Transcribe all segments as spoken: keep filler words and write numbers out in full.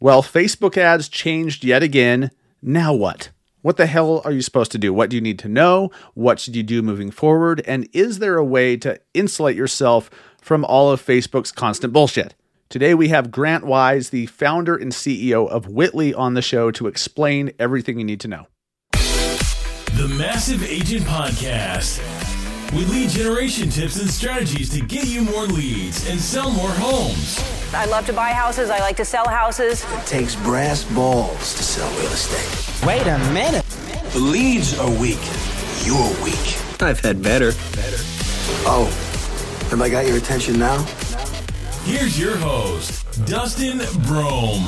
Well, Facebook ads changed yet again. Now what? What the hell are you supposed to do? What do you need to know? What should you do moving forward? And is there a way to insulate yourself from all of Facebook's constant bullshit? Today we have Grant Wise, the founder and C E O of Whitley, on the show to explain everything you need to know. The Massive Agent Podcast, with lead generation tips and strategies to get you more leads and sell more homes. I love to buy houses. I like to sell houses. It takes brass balls to sell real estate. Wait a minute. The leads are weak. You're weak. I've had better. Better. Oh, have I got your attention now? Here's your host, Dustin Brome.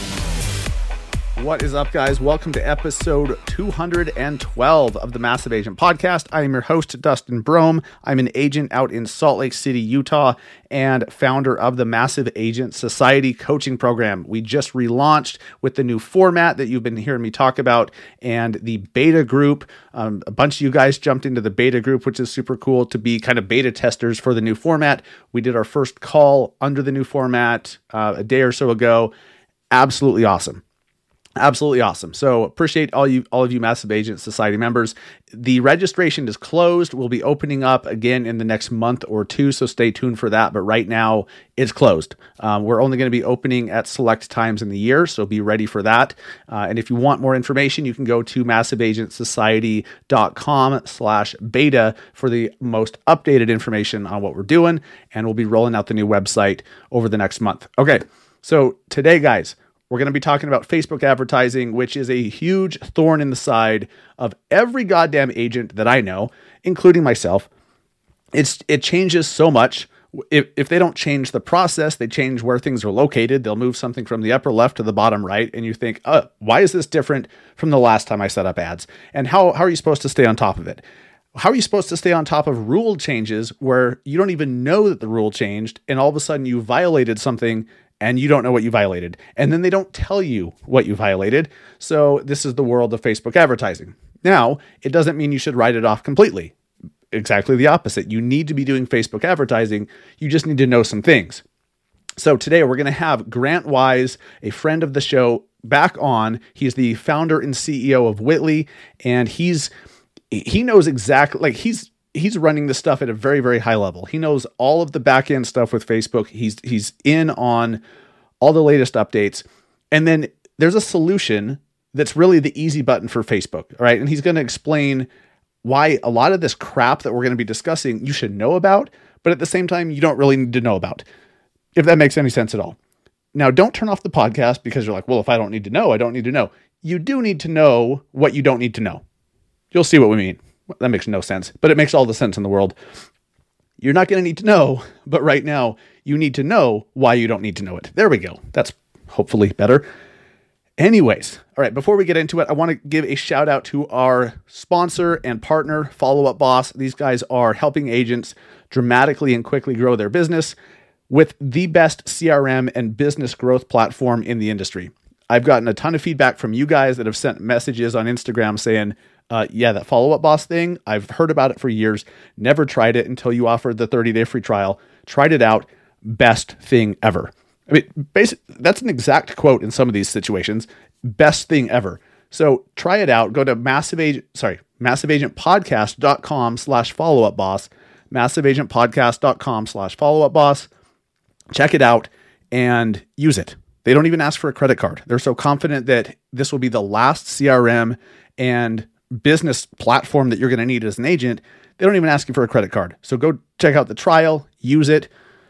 What is up, guys? Welcome to episode two hundred twelve of the Massive Agent Podcast. I am your host, Dustin Brome. I'm an agent out in Salt Lake City, Utah, and founder of the Massive Agent Society coaching program. We just relaunched with the new format that you've been hearing me talk about, and the beta group. Um, a bunch of you guys jumped into the beta group, which is super cool to be kind of beta testers for the new format. We did our first call under the new format uh, a day or so ago. Absolutely awesome. Absolutely awesome. So appreciate all you, all of you Massive Agent Society members. The registration is closed. We'll be opening up again in the next month or two, so stay tuned for that. But right now, it's closed. Um, we're only going to be opening at select times in the year, so be ready for that. Uh, and if you want more information, you can go to massive agent society dot com slash beta for the most updated information on what we're doing, and we'll be rolling out the new website over the next month. Okay, so today, guys, we're going to be talking about Facebook advertising, which is a huge thorn in the side of every goddamn agent that I know, including myself. It's it changes so much. If, if they don't change the process, they change where things are located. They'll move something from the upper left to the bottom right, and you think, oh, why is this different from the last time I set up ads? And how, how are you supposed to stay on top of it? How are you supposed to stay on top of rule changes where you don't even know that the rule changed, and all of a sudden you violated something and you don't know what you violated, and then they don't tell you what you violated? So this is the world of Facebook advertising. Now, it doesn't mean you should write it off completely. Exactly the opposite. You need to be doing Facebook advertising. You just need to know some things. So today we're going to have Grant Wise, a friend of the show, back on. He's the founder and C E O of Whitley, and he's he knows exactly, like he's he's running this stuff at a very, very high level. He knows all of the back end stuff with Facebook. He's he's in on all the latest updates. And then there's a solution that's really the easy button for Facebook. All right. And he's going to explain why a lot of this crap that we're going to be discussing, you should know about, but at the same time, you don't really need to know about, if that makes any sense at all. Now, don't turn off the podcast because you're like, well, if I don't need to know, I don't need to know. You do need to know what you don't need to know. You'll see what we mean. That makes no sense, but it makes all the sense in the world. You're not going to need to know, but right now you need to know why you don't need to know it. There we go. That's hopefully better. Anyways, all right, before we get into it, I want to give a shout out to our sponsor and partner, Follow Up Boss. These guys are helping agents dramatically and quickly grow their business with the best C R M and business growth platform in the industry. I've gotten a ton of feedback from you guys that have sent messages on Instagram saying, Uh, yeah, that Follow Up Boss thing, I've heard about it for years, never tried it until you offered the thirty-day free trial, tried it out, best thing ever. I mean, basically, that's an exact quote in some of these situations, best thing ever. So try it out. Go to Massive Agent, sorry, massive agent podcast dot com slash follow up boss, massive agent podcast dot com slash follow up boss. Check it out and use it. They don't even ask for a credit card. They're so confident that this will be the last C R M and business platform that you're going to need as an agent. They don't even ask you for a credit card. So go check out the trial, use it,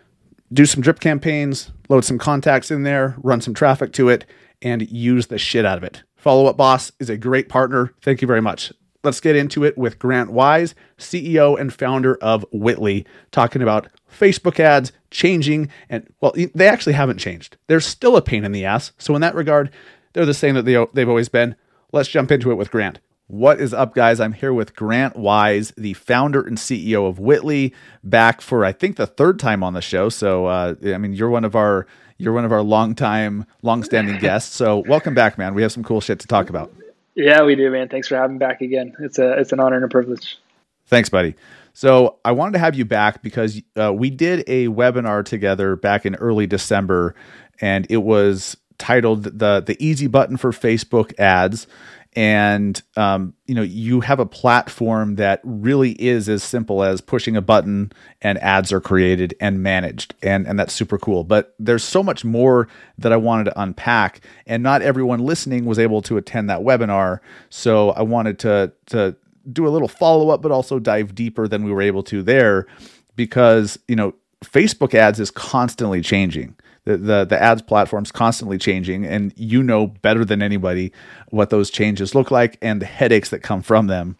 do some drip campaigns, load some contacts in there, run some traffic to it, and use the shit out of it. Follow Up Boss is a great partner. Thank you very much. Let's get into it with Grant Wise, C E O and founder of Whitley, talking about Facebook ads changing. And well, they actually haven't changed. They're still a pain in the ass. So in that regard, they're the same that they, they've always been. Let's jump into it with Grant. What is up, guys? I'm here with Grant Wise, the founder and C E O of Whitley, back for, I think, the third time on the show. So, uh, I mean, you're one of our you're one of our long-time, long-standing guests. So welcome back, man. We have some cool shit to talk about. Yeah, we do, man. Thanks for having me back again. It's a it's an honor and a privilege. Thanks, buddy. So I wanted to have you back because uh, we did a webinar together back in early December, and it was titled the the easy button for Facebook ads. And, um, you know, you have a platform that really is as simple as pushing a button and ads are created and managed. And, and that's super cool. But there's so much more that I wanted to unpack, and not everyone listening was able to attend that webinar. So I wanted to, to do a little follow-up, but also dive deeper than we were able to there, because, you know, Facebook ads is constantly changing. The, the the ads platform's constantly changing, and you know better than anybody what those changes look like and the headaches that come from them.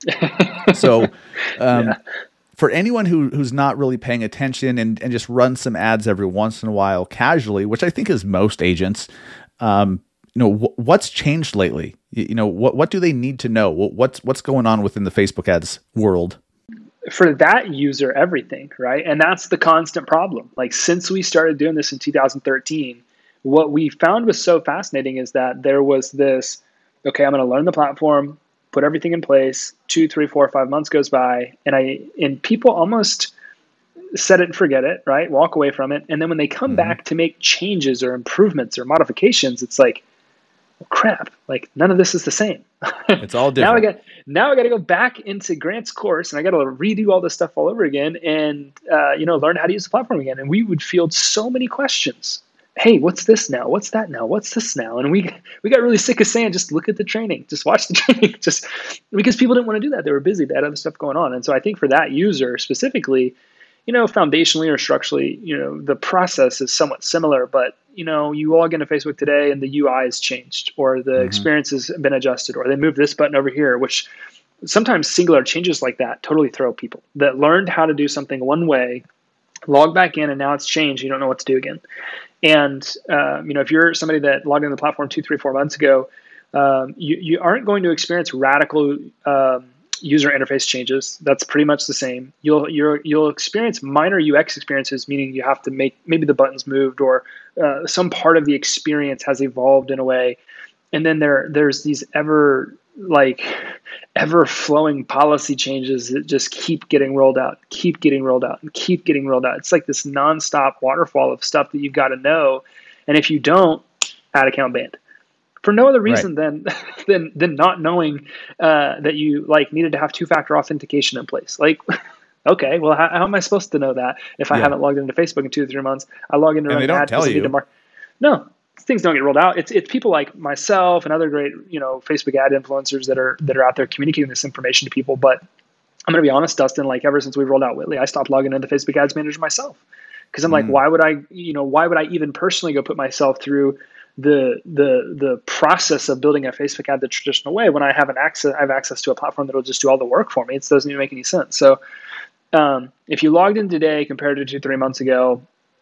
So um, yeah. for anyone who who's not really paying attention and, and just runs some ads every once in a while casually, which I think is most agents, um, you know, wh- what's changed lately? You, you know, what what do they need to know? What's what's going on within the Facebook ads world? For that user, everything, right? And that's the constant problem. Like, since we started doing this in two thousand thirteen, what we found was so fascinating is that there was this, okay, I'm going to learn the platform, put everything in place, two, three, four, five months goes by, and I and people almost set it and forget it, right? Walk away from it. And then when they come mm-hmm. back to make changes or improvements or modifications, it's like, well, crap, like none of this is the same. It's all different. now I got now I got to go back into Grant's course, and I got to redo all this stuff all over again, and uh, you know, learn how to use the platform again. And we would field so many questions. Hey, what's this now? What's that now? What's this now? And we we got really sick of saying, just look at the training, just watch the training, just because people didn't want to do that. They were busy. They had other stuff going on. And so I think for that user specifically, you know, foundationally or structurally, you know, the process is somewhat similar, but you know, you log into Facebook today and the U I has changed, or the mm-hmm. experience has been adjusted, or they moved this button over here, which sometimes singular changes like that totally throw people that learned how to do something one way, log back in, and now it's changed. You don't know what to do again. And, uh, you know, if you're somebody that logged into the platform two, three, four months ago, um, you, you aren't going to experience radical um, user interface changes. That's pretty much the same. You'll you're, you'll experience minor U X experiences, meaning you have to make maybe the buttons moved, or uh, some part of the experience has evolved in a way. And then there there's these ever like ever flowing policy changes that just keep getting rolled out, keep getting rolled out, and keep getting rolled out. It's like this nonstop waterfall of stuff that you've got to know. And if you don't, ad account banned. For no other reason right. than than than not knowing uh, that you like needed to have two-factor authentication in place. Like, okay, well, how, how am I supposed to know that if I yeah. haven't logged into Facebook in two or three months? I log into and run they don't ad tell because I you. need to mark. No, things don't get rolled out. It's it's people like myself and other great you know Facebook ad influencers that are that are out there communicating this information to people. But I'm going to be honest, Dustin. Like, ever since we rolled out Whitley, I stopped logging into Facebook Ads Manager myself, because I'm mm. like, why would I you know why would I even personally go put myself through the the the process of building a Facebook ad the traditional way when I have an access I have access to a platform that will just do all the work for me? It doesn't even make any sense. So um, if you logged in today compared to two three months ago,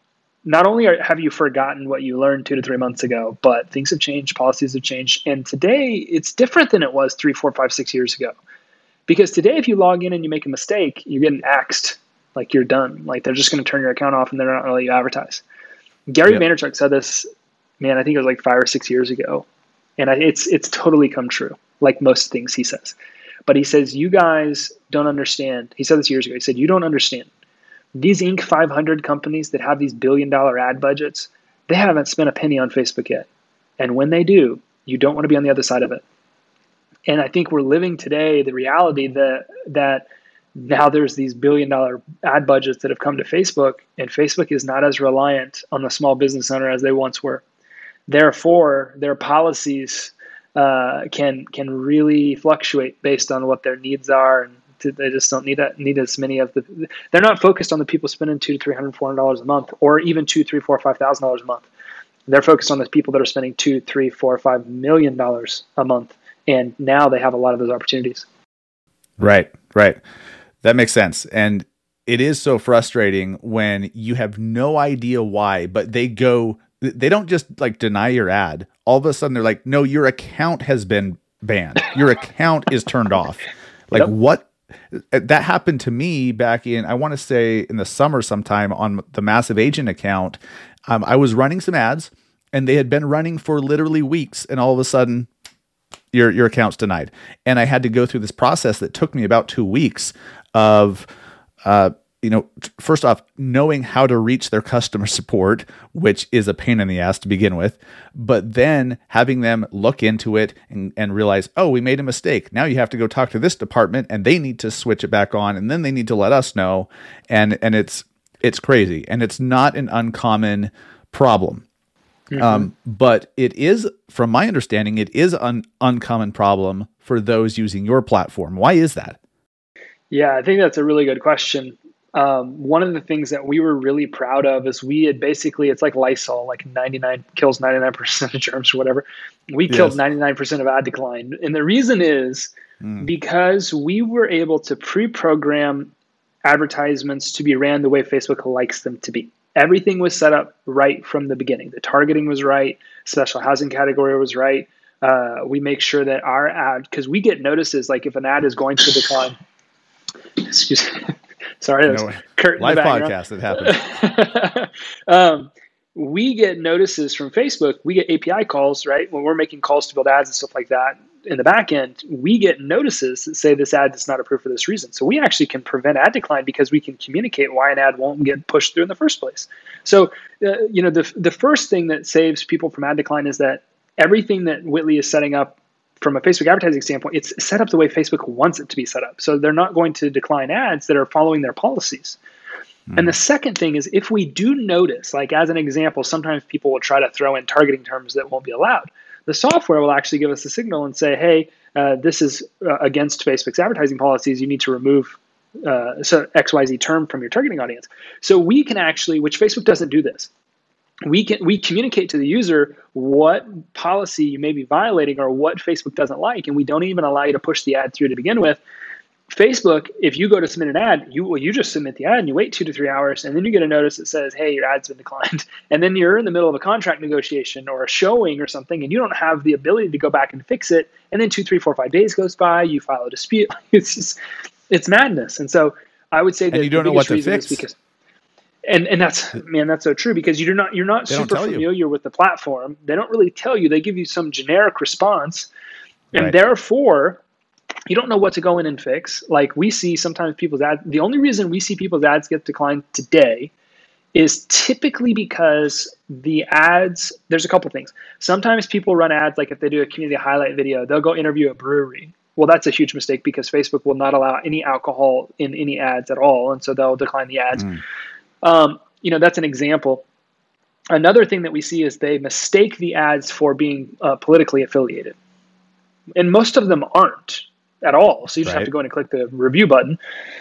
not only are, have you forgotten what you learned two to three months ago, but things have changed, policies have changed, and today it's different than it was three, four, five, six years ago. Because today, if you log in and you make a mistake, you're getting axed, like you're done, like they're just going to turn your account off and they're not going to let you advertise. Gary yep. Vaynerchuk said this. Man, I think it was like five or six years ago. And I, it's it's totally come true, like most things he says. But he says, you guys don't understand. He said this years ago. He said, you don't understand. These Inc five hundred companies that have these billion dollar ad budgets, they haven't spent a penny on Facebook yet. And when they do, you don't want to be on the other side of it. And I think we're living today the reality that that now there's these billion dollar ad budgets that have come to Facebook, and Facebook is not as reliant on the small business owner as they once were. Therefore, their policies uh, can can really fluctuate based on what their needs are, and to, they just don't need a, need as many of the. They're not focused on the people spending two to three hundred, four hundred dollars a month, or even two, three, four, five thousand dollars a month. They're focused on the people that are spending two, three, four, five million dollars a month, and now they have a lot of those opportunities. Right, right, that makes sense, and it is so frustrating when you have no idea why, but they go. They don't just like deny your ad. All of a sudden they're like, no, your account has been banned. Your account is turned off. Like yep. what? That happened to me back in, I want to say in the summer sometime on the Massive Agent account. Um, I was running some ads and they had been running for literally weeks. And all of a sudden your, your account's denied. And I had to go through this process that took me about two weeks of, uh, you know, first off, knowing how to reach their customer support, which is a pain in the ass to begin with, but then having them look into it and, and realize, oh, we made a mistake. Now you have to go talk to this department and they need to switch it back on, and then they need to let us know. And, and it's, it's crazy. And it's not an uncommon problem. Mm-hmm. Um, but it is, from my understanding, it is an uncommon problem for those using your platform. Why is that? Yeah, I think that's a really good question. Um, one of the things that we were really proud of is we had basically, it's like Lysol, like ninety-nine kills ninety-nine percent of germs or whatever. We yes. killed ninety-nine percent of ad decline. And the reason is mm. because we were able to pre-program advertisements to be ran the way Facebook likes them to be. Everything was set up right from the beginning. The targeting was right. Special housing category was right. Uh, we make sure that our ad, because we get notices, like if an ad is going to decline. Excuse me. Sorry, that was Kurt live podcast that happened. um, we get notices from Facebook. We get A P I calls, right? When we're making calls to build ads and stuff like that in the back end, we get notices that say this ad is not approved for this reason. So we actually can prevent ad decline because we can communicate why an ad won't get pushed through in the first place. So, uh, you know, the the first thing that saves people from ad decline is that everything that Whitley is setting up from a Facebook advertising standpoint, it's set up the way Facebook wants it to be set up. So they're not going to decline ads that are following their policies. Mm. And the second thing is, if we do notice, like as an example, sometimes people will try to throw in targeting terms that won't be allowed. The software will actually give us a signal and say, hey, uh, this is uh, against Facebook's advertising policies. You need to remove uh, so X Y Z term from your targeting audience. So we can actually, which Facebook doesn't do this, we can we communicate to the user what policy you may be violating or what Facebook doesn't like, and we don't even allow you to push the ad through to begin with. Facebook, if you go to submit an ad, you well, you just submit the ad and you wait two to three hours, and then you get a notice that says, hey, your ad's been declined. And then you're in the middle of a contract negotiation or a showing or something, and you don't have the ability to go back and fix it. And then two, three, four, five days goes by, you file a dispute. It's just, it's madness. And so I would say that and you don't the know what biggest to reason fix. is because And and that's man, that's so true, because you're not you're not they super familiar you. with the platform. They don't really tell you. They give you some generic response, and right. therefore you don't know what to go in and fix. Like we see sometimes people's ads. The only reason we see people's ads get declined today is typically because the ads. There's a couple things. Sometimes people run ads, like if they do a community highlight video, they'll go interview a brewery. Well, that's a huge mistake because Facebook will not allow any alcohol in any ads at all, and so they'll decline the ads. Mm. Um, you know, that's an example. Another thing that we see is they mistake the ads for being uh, politically affiliated. And most of them aren't at all. So you just right. have to go in and click the review button.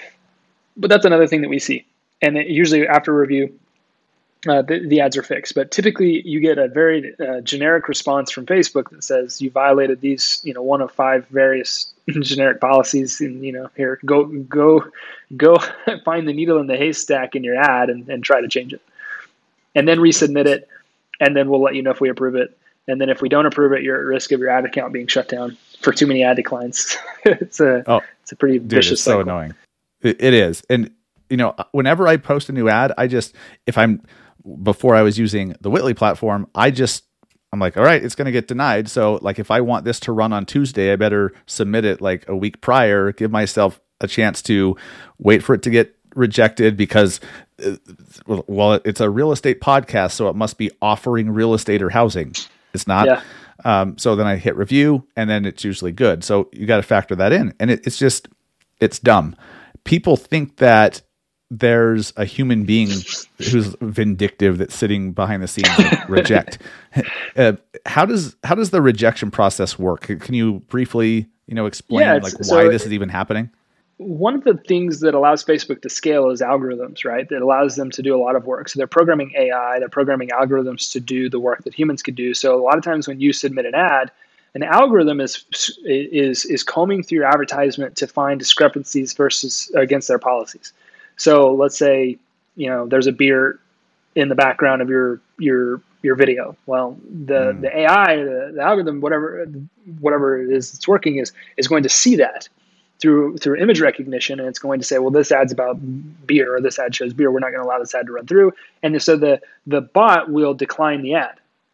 But that's another thing that we see. And it, usually after review, uh, the, the ads are fixed. But typically you get a very uh, generic response from Facebook that says you violated these, you know, one of five various generic policies, and, you know, here, go, go, go find the needle in the haystack in your ad and, and try to change it, and then resubmit it. And then we'll let you know if we approve it. And then if we don't approve it, you're at risk of your ad account being shut down for too many ad declines. it's a, oh, it's a pretty dude, vicious it's so cycle. Annoying. It, it is. And, you know, whenever I post a new ad, I just, if I'm, before I was using the Whitley platform, I just, I'm like, all right, it's going to get denied. So like, if I want this to run on Tuesday, I better submit it like a week prior, give myself a chance to wait for it to get rejected, because uh, well, it's a real estate podcast, so it must be offering real estate or housing. It's not. Yeah. Um, so then I hit review, and then it's usually good. So you got to factor that in. And it, it's just, it's dumb. People think that there's a human being who's vindictive that's sitting behind the scenes and reject. Uh, how does how does the rejection process work? Can you briefly, you know, explain yeah, like so why this is even happening? One of the things that allows Facebook to scale is algorithms, right? That allows them to do a lot of work. So they're programming A I, they're programming algorithms to do the work that humans could do. So a lot of times when you submit an ad, an algorithm is is is combing through your advertisement to find discrepancies versus against their policies. So let's say, you know, there's a beer in the background of your your your video. Well, the, mm. the A I, the, the algorithm, whatever whatever it is that's working is is going to see that through through image recognition, and it's going to say, well, this ad's about beer, or this ad shows beer. We're not going to allow this ad to run through. And so the the bot will decline the ad.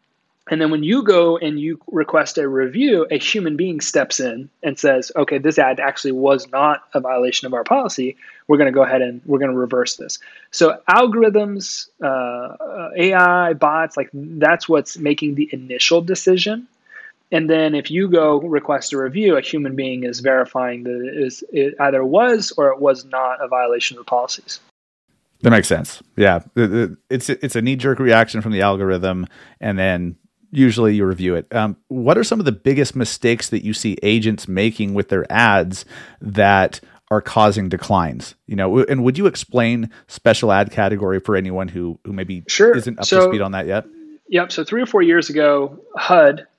And then when you go and you request a review, a human being steps in and says, okay, this ad actually was not a violation of our policy. We're going to go ahead and we're going to reverse this. So algorithms, uh, A I, bots, like that's what's making the initial decision. And then if you go request a review, a human being is verifying that it, is, it either was or it was not a violation of the policies. That makes sense. Yeah. It's, it's a knee-jerk reaction from the algorithm, and then usually you review it. Um, what are some of the biggest mistakes that you see agents making with their ads that are causing declines? You know, and would you explain special ad category for anyone who, who maybe sure. isn't up so, to speed on that yet? Yep. So three or four years ago, H U D,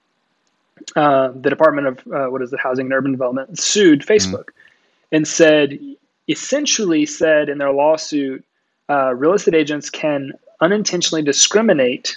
uh, the Department of, uh, what is it, Housing and Urban Development, sued Facebook mm-hmm. and said, essentially said in their lawsuit, uh, real estate agents can unintentionally discriminate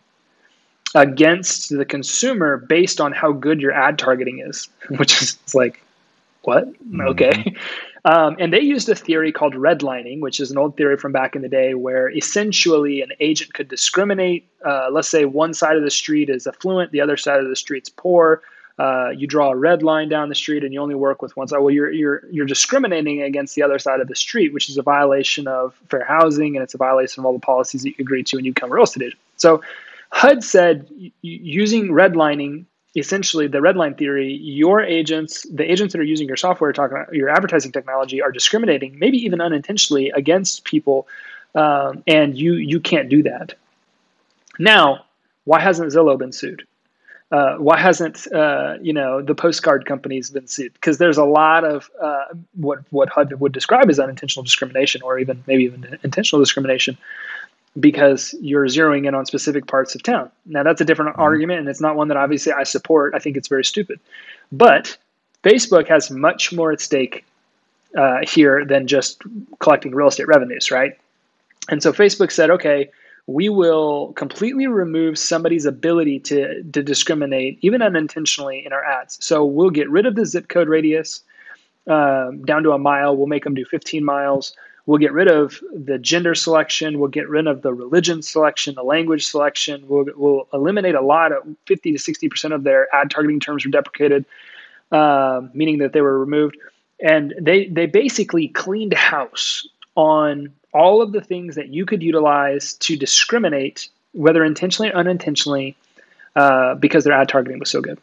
against the consumer based on how good your ad targeting is, which is like, what? Mm-hmm. Okay. Um, and they used a theory called redlining, which is an old theory from back in the day where essentially an agent could discriminate. Uh, let's say one side of the street is affluent, the other side of the street's poor. Uh, you draw a red line down the street and you only work with one side. Well, you're you're you're discriminating against the other side of the street, which is a violation of fair housing, and it's a violation of all the policies that you agree to when you become a real estate agent. So H U D said, using redlining, essentially the redline theory, your agents, the agents that are using your software, talking about your advertising technology, are discriminating, maybe even unintentionally, against people, um, and you you can't do that. Now, why hasn't Zillow been sued? Uh, why hasn't uh, you know the postcard companies been sued? Because there's a lot of uh, what what H U D would describe as unintentional discrimination, or even maybe even intentional discrimination, because you're zeroing in on specific parts of town. Now, that's a different mm-hmm. argument, and it's not one that obviously I support. I think it's very stupid. But Facebook has much more at stake uh, here than just collecting real estate revenues, right? And so Facebook said, okay, we will completely remove somebody's ability to, to discriminate, even unintentionally, in our ads. So we'll get rid of the zip code radius um, down to a mile. We'll make them do fifteen miles. We'll get rid of the gender selection. We'll get rid of the religion selection, the language selection. We'll, we'll eliminate a lot of fifty to sixty percent of their ad targeting terms were deprecated, uh, meaning that they were removed. And they, they basically cleaned house on all of the things that you could utilize to discriminate, whether intentionally or unintentionally, uh, because their ad targeting was so good.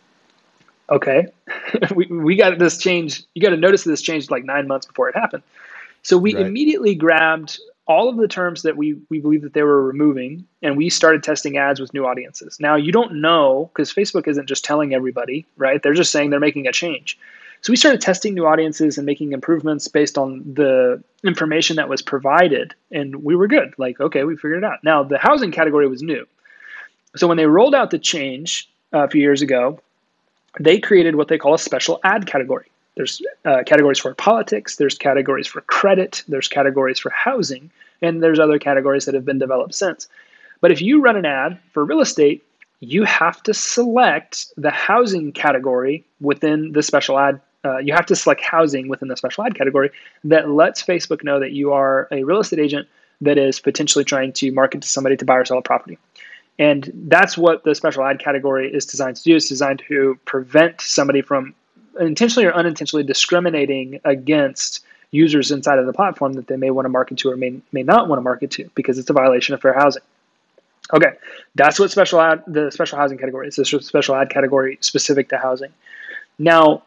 Okay, we, we got this change. You got to notice this changed like nine months before it happened. So we right. immediately grabbed all of the terms that we, we believe that they were removing, and we started testing ads with new audiences. Now, you don't know, because Facebook isn't just telling everybody, right? They're just saying they're making a change. So we started testing new audiences and making improvements based on the information that was provided, and we were good. Like, okay, we figured it out. Now, the housing category was new. So when they rolled out the change uh, a few years ago, they created what they call a special ad category. There's uh, categories for politics, there's categories for credit, there's categories for housing, and there's other categories that have been developed since. But if you run an ad for real estate, you have to select the housing category within the special ad. Uh, you have to select housing within the special ad category that lets Facebook know that you are a real estate agent that is potentially trying to market to somebody to buy or sell a property. And that's what the special ad category is designed to do. It's designed to prevent somebody from intentionally or unintentionally discriminating against users inside of the platform that they may want to market to or may, may not want to market to, because it's a violation of fair housing. Okay, that's what special ad, the special housing category is. This is a special ad category specific to housing. Now,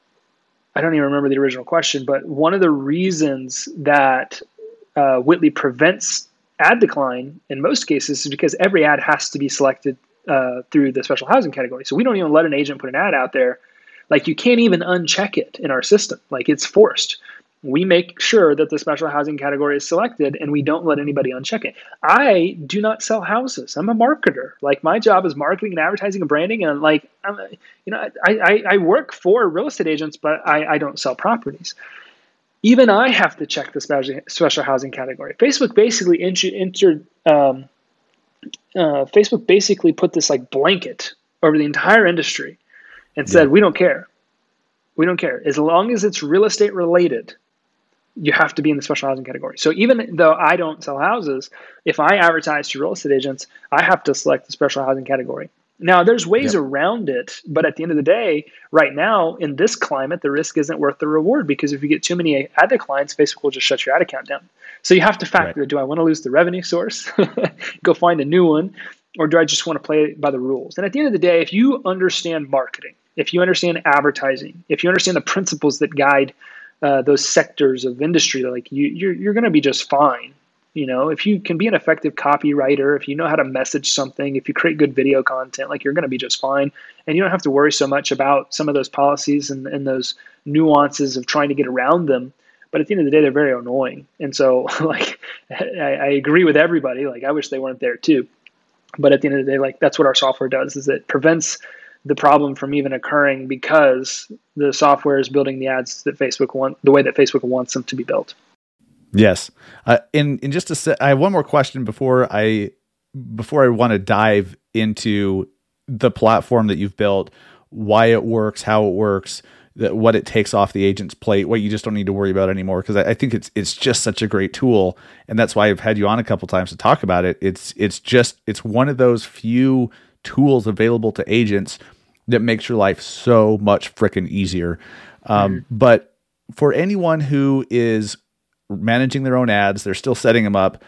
I don't even remember the original question, but one of the reasons that uh, Whitley prevents ad decline in most cases is because every ad has to be selected uh, through the special housing category. So we don't even let an agent put an ad out there. Like, you can't even uncheck it in our system. Like, it's forced. We make sure that the special housing category is selected, and we don't let anybody uncheck it. I do not sell houses. I'm a marketer. Like, my job is marketing and advertising and branding. And like, I'm, you know, I, I, I work for real estate agents, but I, I don't sell properties. Even I have to check the special, special housing category. Facebook basically entered, um, uh, Facebook basically put this like blanket over the entire industry and said, yeah. we don't care. We don't care. As long as it's real estate related, you have to be in the special housing category. So even though I don't sell houses, if I advertise to real estate agents, I have to select the special housing category. Now, there's ways yep. around it, but at the end of the day, right now, in this climate, the risk isn't worth the reward, because if you get too many ad declines, Facebook will just shut your ad account down. So you have to factor, right. do I want to lose the revenue source, go find a new one, or do I just want to play by the rules? And at the end of the day, if you understand marketing, if you understand advertising, if you understand the principles that guide uh, those sectors of industry, like you, you're, you're going to be just fine. You know, if you can be an effective copywriter, if you know how to message something, if you create good video content, like you're going to be just fine. And you don't have to worry so much about some of those policies and, and those nuances of trying to get around them. But at the end of the day, they're very annoying. And so like, I, I agree with everybody. Like, I wish they weren't there too. But at the end of the day, like, that's what our software does, is it prevents the problem from even occurring, because the software is building the ads that Facebook want, the way that Facebook wants them to be built. Yes. Uh, in, in just a sec, I have one more question before I, before I want to dive into the platform that you've built, why it works, how it works, that what it takes off the agent's plate, what you just don't need to worry about anymore. Cause I, I think it's, it's just such a great tool. And that's why I've had you on a couple times to talk about it. It's, it's just, it's one of those few tools available to agents that makes your life so much freaking easier. Um, mm-hmm. But for anyone who is managing their own ads, they're still setting them up,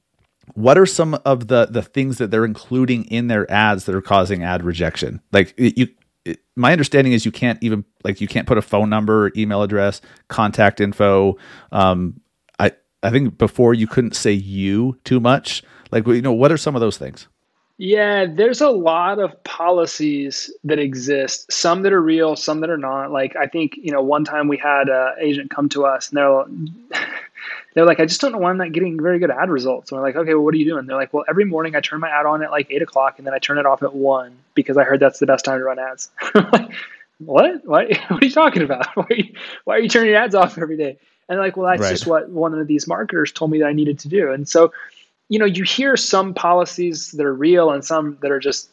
what are some of the the things that they're including in their ads that are causing ad rejection? Like you, it, my understanding is you can't even, like, you can't put a phone number, email address, contact info. Um, I, I think before you couldn't say you too much. Like, you know, what are some of those things? Yeah, there's a lot of policies that exist, some that are real, some that are not. Like, I think, you know, one time we had an agent come to us and they're, they're like, I just don't know why I'm not getting very good ad results. And we're like, okay, well, what are you doing? They're like, well, every morning I turn my ad on at like eight o'clock and then I turn it off at one because I heard that's the best time to run ads. What? What? What are you talking about? Why are you, why are you turning your ads off every day? And they're like, well, that's right. just what one of these marketers told me that I needed to do. And so, you know, you hear some policies that are real and some that are just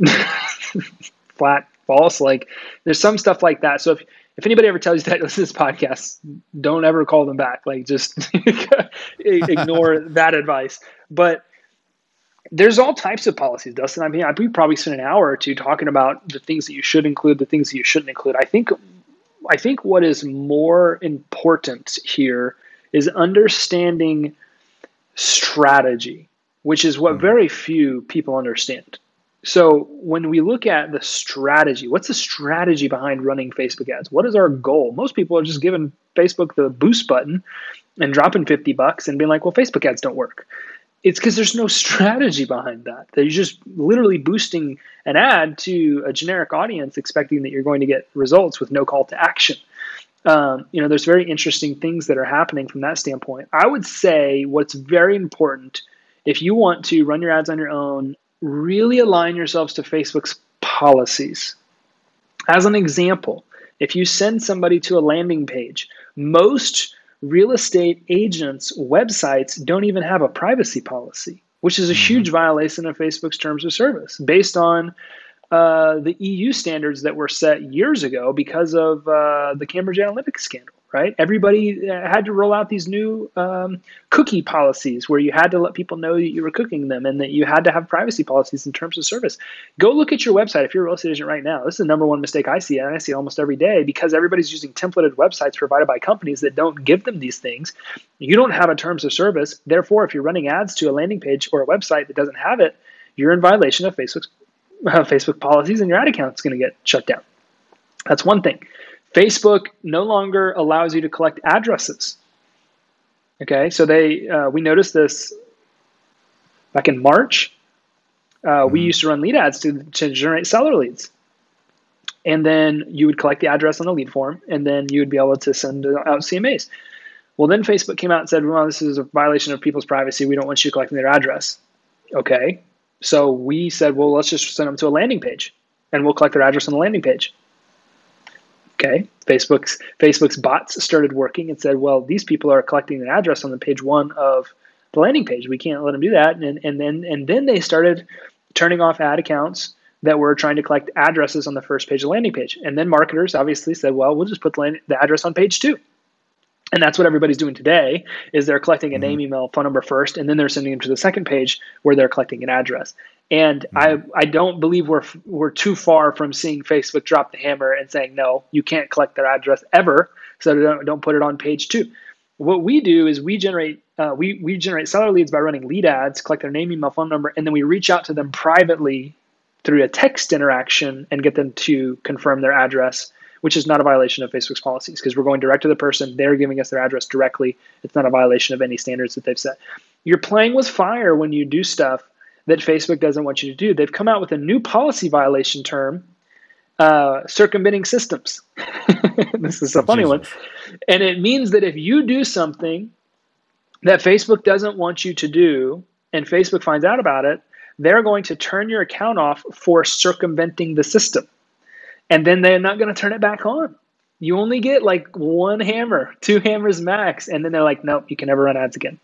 flat false. Like, there's some stuff like that. So if, if anybody ever tells you that, listen to this podcast, don't ever call them back. Like, just ignore that advice. But there's all types of policies, Dustin. I mean, I we probably spent an hour or two talking about the things that you should include, the things that you shouldn't include. I think, I think what is more important here is understanding strategy, which is what very few people understand. So when we look at the strategy, what's the strategy behind running Facebook ads? What is our goal? Most people are just giving Facebook the boost button and dropping fifty bucks and being like, well, Facebook ads don't work. It's because there's no strategy behind that. They're just literally boosting an ad to a generic audience, expecting that you're going to get results with no call to action. Um, you know, there's very interesting things that are happening from that standpoint. I would say what's very important, if you want to run your ads on your own, really align yourselves to Facebook's policies. As an example, if you send somebody to a landing page, most real estate agents' websites don't even have a privacy policy, which is a mm-hmm. huge violation of Facebook's terms of service based on uh, the E U standards that were set years ago because of uh, the Cambridge Analytica scandal, right? Everybody had to roll out these new um, cookie policies where you had to let people know that you were cooking them and that you had to have privacy policies in terms of service. Go look at your website if you're a real estate agent right now. This is the number one mistake I see, and I see it almost every day because everybody's using templated websites provided by companies that don't give them these things. You don't have a terms of service. Therefore, if you're running ads to a landing page or a website that doesn't have it, you're in violation of Facebook's uh, Facebook policies and your ad account's going to get shut down. That's one thing. Facebook no longer allows you to collect addresses. Okay, so they uh, we noticed this back in March. Uh, mm-hmm. We used to run lead ads to, to generate seller leads. And then you would collect the address on the lead form, and then you would be able to send out C M As. Well, then Facebook came out and said, well, this is a violation of people's privacy. We don't want you collecting their address. Okay, so we said, well, let's just send them to a landing page, and we'll collect their address on the landing page. Okay, Facebook's Facebook's bots started working and said, well, these people are collecting their address on the page one of the landing page. We can't let them do that. And, and then and then they started turning off ad accounts that were trying to collect addresses on the first page of the landing page. And then marketers obviously said, well, we'll just put the, land, the address on page two. And that's what everybody's doing today is they're collecting a Mm-hmm. name, email, phone number first, and then they're sending them to the second page where they're collecting an address. And Mm-hmm. I I don't believe we're we're too far from seeing Facebook drop the hammer and saying, no, you can't collect their address ever, so don't, don't put it on page two. What we do is we generate uh, we we generate seller leads by running lead ads, collect their name, email, phone number, and then we reach out to them privately through a text interaction and get them to confirm their address, which is not a violation of Facebook's policies because we're going direct to the person. They're giving us their address directly. It's not a violation of any standards that they've set. You're playing with fire when you do stuff that Facebook doesn't want you to do. They've come out with a new policy violation term, uh, circumventing systems. This is a funny Jesus. one. And it means that if you do something that Facebook doesn't want you to do and Facebook finds out about it, they're going to turn your account off for circumventing the system. And then they're not going to turn it back on. You only get like one hammer, two hammers max. And then they're like, nope, you can never run ads again.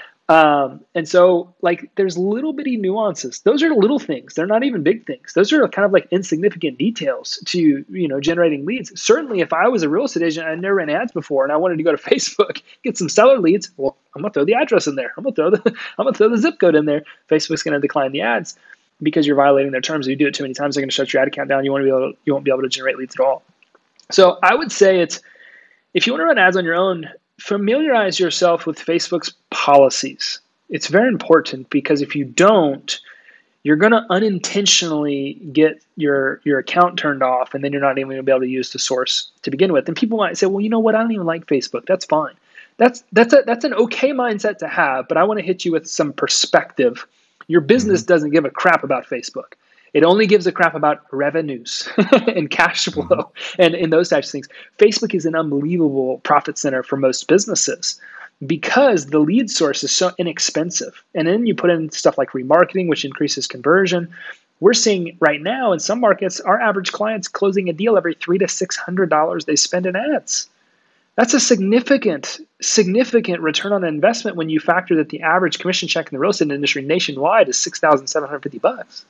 Um, and so like there's little bitty nuances. Those are little things. They're not even big things. Those are kind of like insignificant details to, you know, generating leads. Certainly if I was a real estate agent, I'd never ran ads before and I wanted to go to Facebook, get some seller leads. Well, I'm going to throw the address in there. I'm going to throw the, I'm going to throw the zip code in there. Facebook's going to decline the ads because you're violating their terms. If you do it too many times, they're going to shut your ad account down. You won't be able to, you won't be able to generate leads at all. So I would say it's, if you want to run ads on your own, familiarize yourself with Facebook's policies. It's very important because if you don't, you're going to unintentionally get your your account turned off, and then you're not even going to be able to use the source to begin with. And people might say, well, you know what? I don't even like Facebook. That's fine. That's that's a, that's an okay mindset to have, but I want to hit you with some perspective. Your business mm-hmm. doesn't give a crap about Facebook. It only gives a crap about revenues and cash flow mm-hmm. and, and those types of things. Facebook is an unbelievable profit center for most businesses because the lead source is so inexpensive. And then you put in stuff like remarketing, which increases conversion. We're seeing right now in some markets, our average client's closing a deal every three to six hundred dollars they spend in ads. That's a significant, significant return on investment when you factor that the average commission check in the real estate industry nationwide is six thousand seven hundred fifty bucks.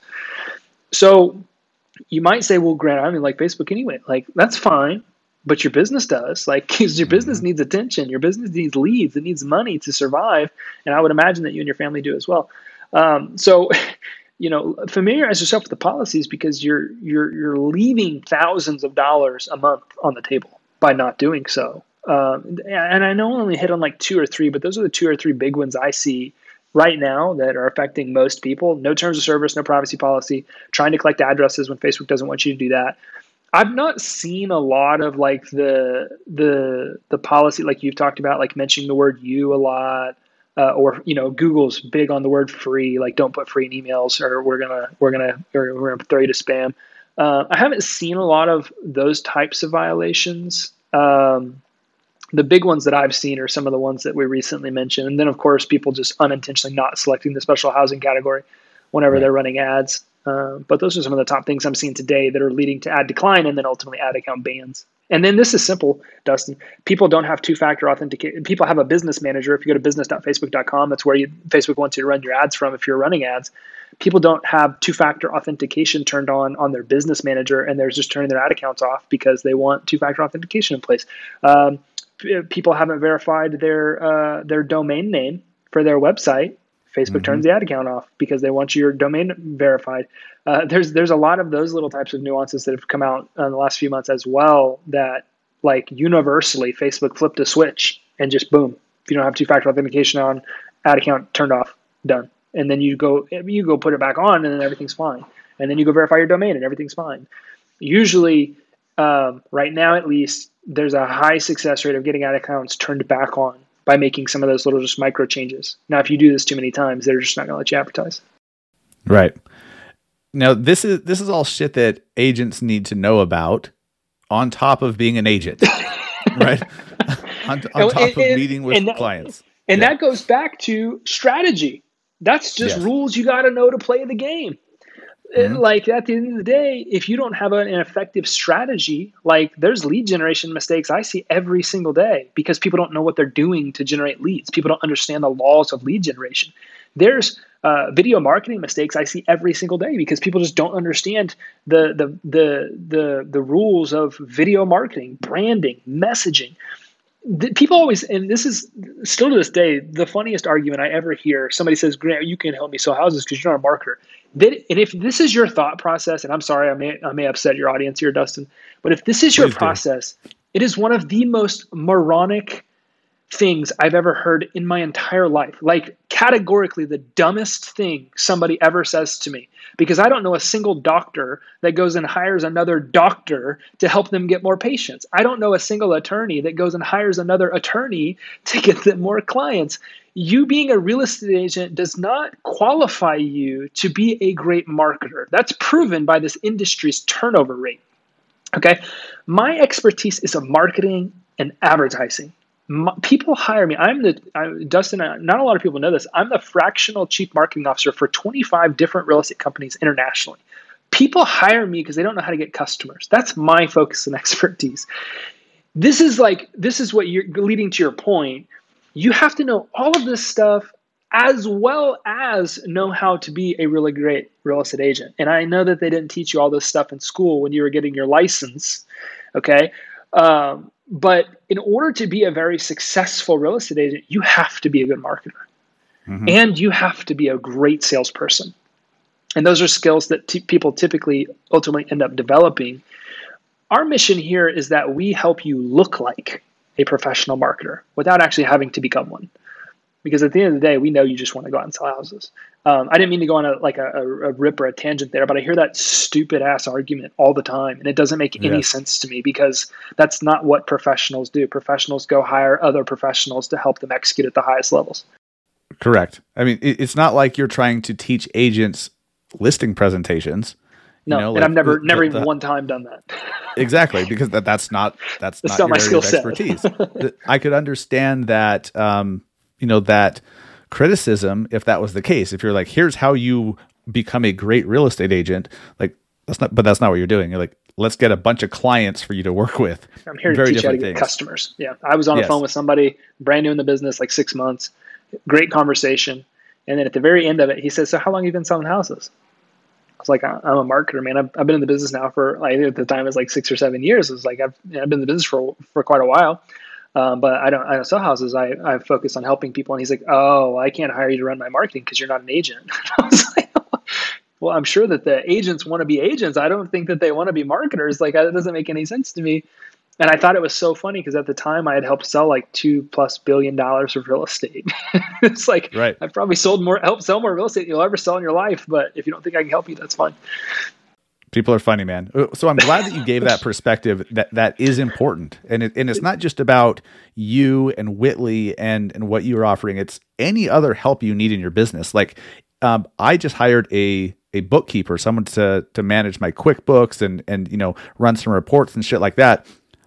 So you might say, well, Grant, I don't even like Facebook anyway. Like, that's fine, but your business does. Like, because your business mm-hmm. needs attention. Your business needs leads. It needs money to survive. And I would imagine that you and your family do as well. Um, so, you know, familiarize yourself with the policies because you're you're you're leaving thousands of dollars a month on the table by not doing so. Um, and I know I only hit on like two or three, but those are the two or three big ones I see right now that are affecting most people. No terms of service, no privacy policy, trying to collect addresses when Facebook doesn't want you to do that. I've not seen a lot of like the the the policy like you've talked about, like mentioning the word you a lot, uh, or you know, Google's big on the word free, like don't put free in emails, or we're gonna we're gonna or we're gonna throw you to spam. Uh, I haven't seen a lot of those types of violations. Um, The big ones that I've seen are some of the ones that we recently mentioned. And then, of course, people just unintentionally not selecting the special housing category whenever right. they're running ads. Uh, but those are some of the top things I'm seeing today that are leading to ad decline and then ultimately ad account bans. And then this is simple, Dustin. People don't have two-factor authentication. People have a business manager. If you go to business dot facebook dot com, that's where you, Facebook wants you to run your ads from if you're running ads. People don't have two-factor authentication turned on on their business manager, and they're just turning their ad accounts off because they want two-factor authentication in place. Um, People haven't verified their uh, their domain name for their website. Facebook mm-hmm. turns the ad account off because they want your domain verified. Uh, there's there's a lot of those little types of nuances that have come out in the last few months as well that like universally Facebook flipped a switch and just boom, if you don't have two-factor authentication on, ad account turned off, done. And then you go you go put it back on and then everything's fine. And then you go verify your domain and everything's fine. Usually, um, right now at least, there's a high success rate of getting ad accounts turned back on by making some of those little just micro changes. Now, if you do this too many times, they're just not going to let you advertise. Right. Now, this is this is all shit that agents need to know about on top of being an agent, right? on, on and, top and, of meeting with and that, clients. And yeah. that goes back to strategy. That's just yes. rules you got to know to play the game. Mm-hmm. Like at the end of the day, if you don't have an, an effective strategy, like there's lead generation mistakes I see every single day because people don't know what they're doing to generate leads. People don't understand the laws of lead generation. There's uh, video marketing mistakes I see every single day because people just don't understand the the the the the rules of video marketing, branding, messaging. the, people always, and this is still to this day, the funniest argument I ever hear. Somebody says, Grant, you can help me sell houses because you're not a marketer. Then, and if this is your thought process, and I'm sorry, I may, I may upset your audience here, Dustin, but if this is your Please process, do. It is one of the most moronic things I've ever heard in my entire life. Like categorically the dumbest thing somebody ever says to me, because I don't know a single doctor that goes and hires another doctor to help them get more patients. I don't know a single attorney that goes and hires another attorney to get them more clients. You being a real estate agent does not qualify you to be a great marketer. That's proven by this industry's turnover rate. Okay. My expertise is in marketing and advertising. My, people hire me. I'm the, I, Dustin, not a lot of people know this. I'm the fractional chief marketing officer for twenty-five different real estate companies internationally. People hire me because they don't know how to get customers. That's my focus and expertise. This is like, this is what you're leading to your point. You have to know all of this stuff as well as know how to be a really great real estate agent. And I know that they didn't teach you all this stuff in school when you were getting your license, okay? Um, but in order to be a very successful real estate agent, you have to be a good marketer. Mm-hmm. And you have to be a great salesperson. And those are skills that t- people typically ultimately end up developing. Our mission here is that we help you look like a professional marketer without actually having to become one. Because at the end of the day, we know you just want to go out and sell houses. Um, I didn't mean to go on a like a, a rip or a tangent there, but I hear that stupid ass argument all the time, and it doesn't make any yes. sense to me because that's not what professionals do. Professionals go hire other professionals to help them execute at the highest levels. Correct. I mean, it, it's not like you're trying to teach agents listing presentations. No, you know, and like I've never, the, never the, even the, one time done that. Exactly, because that, that's not that's, that's not, not your my area of skill set. expertise. I could understand that. Um, you know, that criticism, if that was the case, if you're like, here's how you become a great real estate agent, like that's not, but that's not what you're doing. You're like, let's get a bunch of clients for you to work with. I'm here to Very teach you how to get things. customers. Yeah. I was on the yes. phone with somebody brand new in the business, like six months, great conversation. And then at the very end of it, he says, so how long have you been selling houses? I was like, I'm a marketer, man. I've, I've been in the business now for, like, at the time it was like six or seven years. It was like, I've, you know, I've been in the business for, for quite a while. Um, but I don't, I don't sell houses. I, I focus on helping people. And he's like, oh, I can't hire you to run my marketing because you're not an agent. I was like, oh. Well, I'm sure that the agents want to be agents. I don't think that they want to be marketers. Like, that doesn't make any sense to me. And I thought it was so funny because at the time I had helped sell like two plus billion dollars of real estate. It's like, right. I've probably sold more, helped sell more real estate than you'll ever sell in your life. But if you don't think I can help you, that's fine. People are funny, man. So I'm glad that you gave that perspective. That that is important, and it, and it's not just about you and Whitley and and what you're offering. It's any other help you need in your business. Like, um, I just hired a a bookkeeper, someone to to manage my QuickBooks and and you know run some reports and shit like that.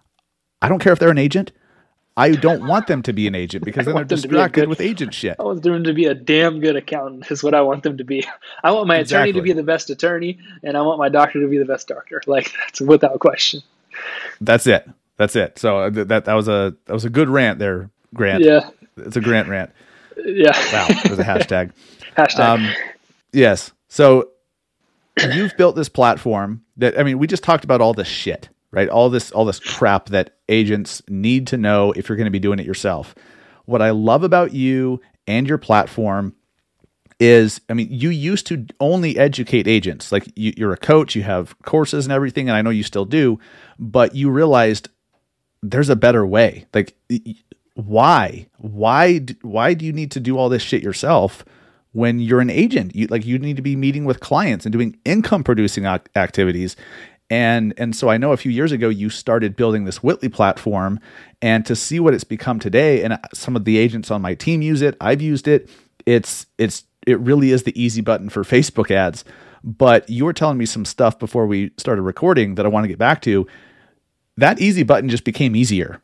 I don't care if they're an agent. I don't want them to be an agent because then they're distracted good, with agent shit. I want them to be a damn good accountant is what I want them to be. I want my exactly. attorney to be the best attorney, and I want my doctor to be the best doctor. Like, that's without question. That's it. That's it. So that that was a that was a good rant there, Grant. Yeah. It's a Grant rant. Yeah. Wow. There's a hashtag. Hashtag. Um, yes. So you've built this platform that, I mean, we just talked about all this shit. Right? All this, all this crap that agents need to know if you're going to be doing it yourself. What I love about you and your platform is, I mean, you used to only educate agents. Like you, you're a coach, you have courses and everything, and I know you still do, but you realized there's a better way. Like, why, why, why do you need to do all this shit yourself when you're an agent? You like, you need to be meeting with clients and doing income producing ac- activities. And and so I know a few years ago you started building this Whitley platform, and to see what it's become today, and some of the agents on my team use it, I've used it. It's it's it really is the easy button for Facebook ads. But you were telling me some stuff before we started recording that I want to get back to. That easy button just became easier.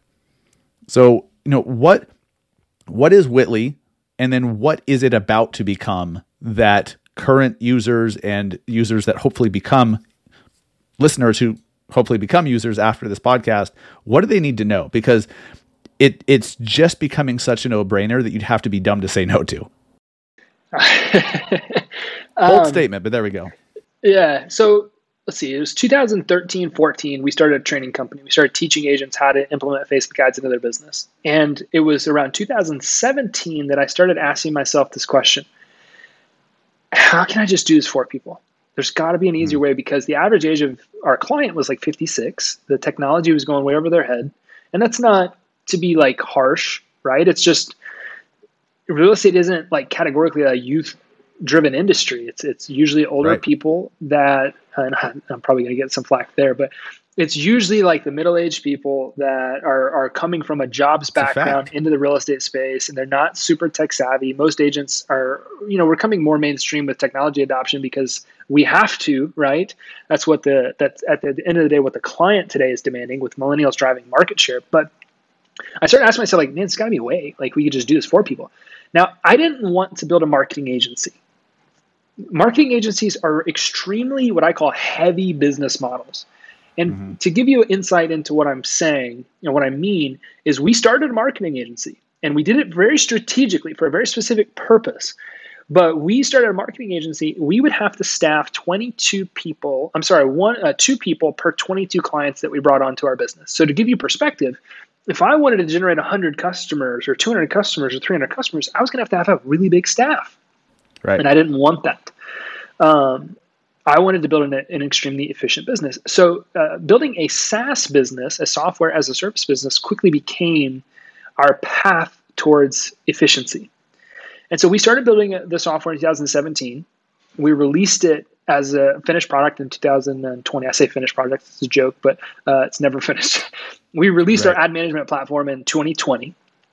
So, you know, what what is Whitley, and then what is it about to become that current users and users that hopefully become listeners who hopefully become users after this podcast, what do they need to know? Because it it's just becoming such a no-brainer that you'd have to be dumb to say no to. Bold um, statement, but there we go. Yeah. So let's see, it was two thousand thirteen, fourteen, we started a training company. We started teaching agents how to implement Facebook ads into their business. And it was around two thousand seventeen that I started asking myself this question: how can I just do this for people? There's got to be an easier way, because the average age of our client was like fifty-six. The technology was going way over their head. And that's not to be like harsh, right? It's just real estate isn't like categorically a youth driven industry. It's it's usually older Right. people that, and I'm probably going to get some flack there, but it's usually like the middle-aged people that are are coming from a jobs a background fact. into the real estate space, and they're not super tech savvy. Most agents are, you know, we're coming more mainstream with technology adoption because we have to, right? That's what the that's at the end of the day what the client today is demanding, with millennials driving market share. But I started asking myself, like, man, it's got to be a way. Like, we could just do this for people. Now, I didn't want to build a marketing agency. Marketing agencies are extremely what I call heavy business models. And mm-hmm. to give you insight into what I'm saying, you know, what I mean is we started a marketing agency, and we did it very strategically for a very specific purpose. But we started a marketing agency. We would have to staff twenty-two people. I'm sorry, one, uh, two people per twenty-two clients that we brought onto our business. So to give you perspective, if I wanted to generate one hundred customers or two hundred customers or three hundred customers, I was going to have to have a really big staff. Right. And I didn't want that. Um, I wanted to build an, an extremely efficient business. So uh, building a SaaS business, a software as a service business, quickly became our path towards efficiency. And so we started building the software in two thousand seventeen. We released it as a finished product in two thousand twenty. I say finished product, it's a joke, but uh, it's never finished. We released right. our ad management platform in twenty twenty.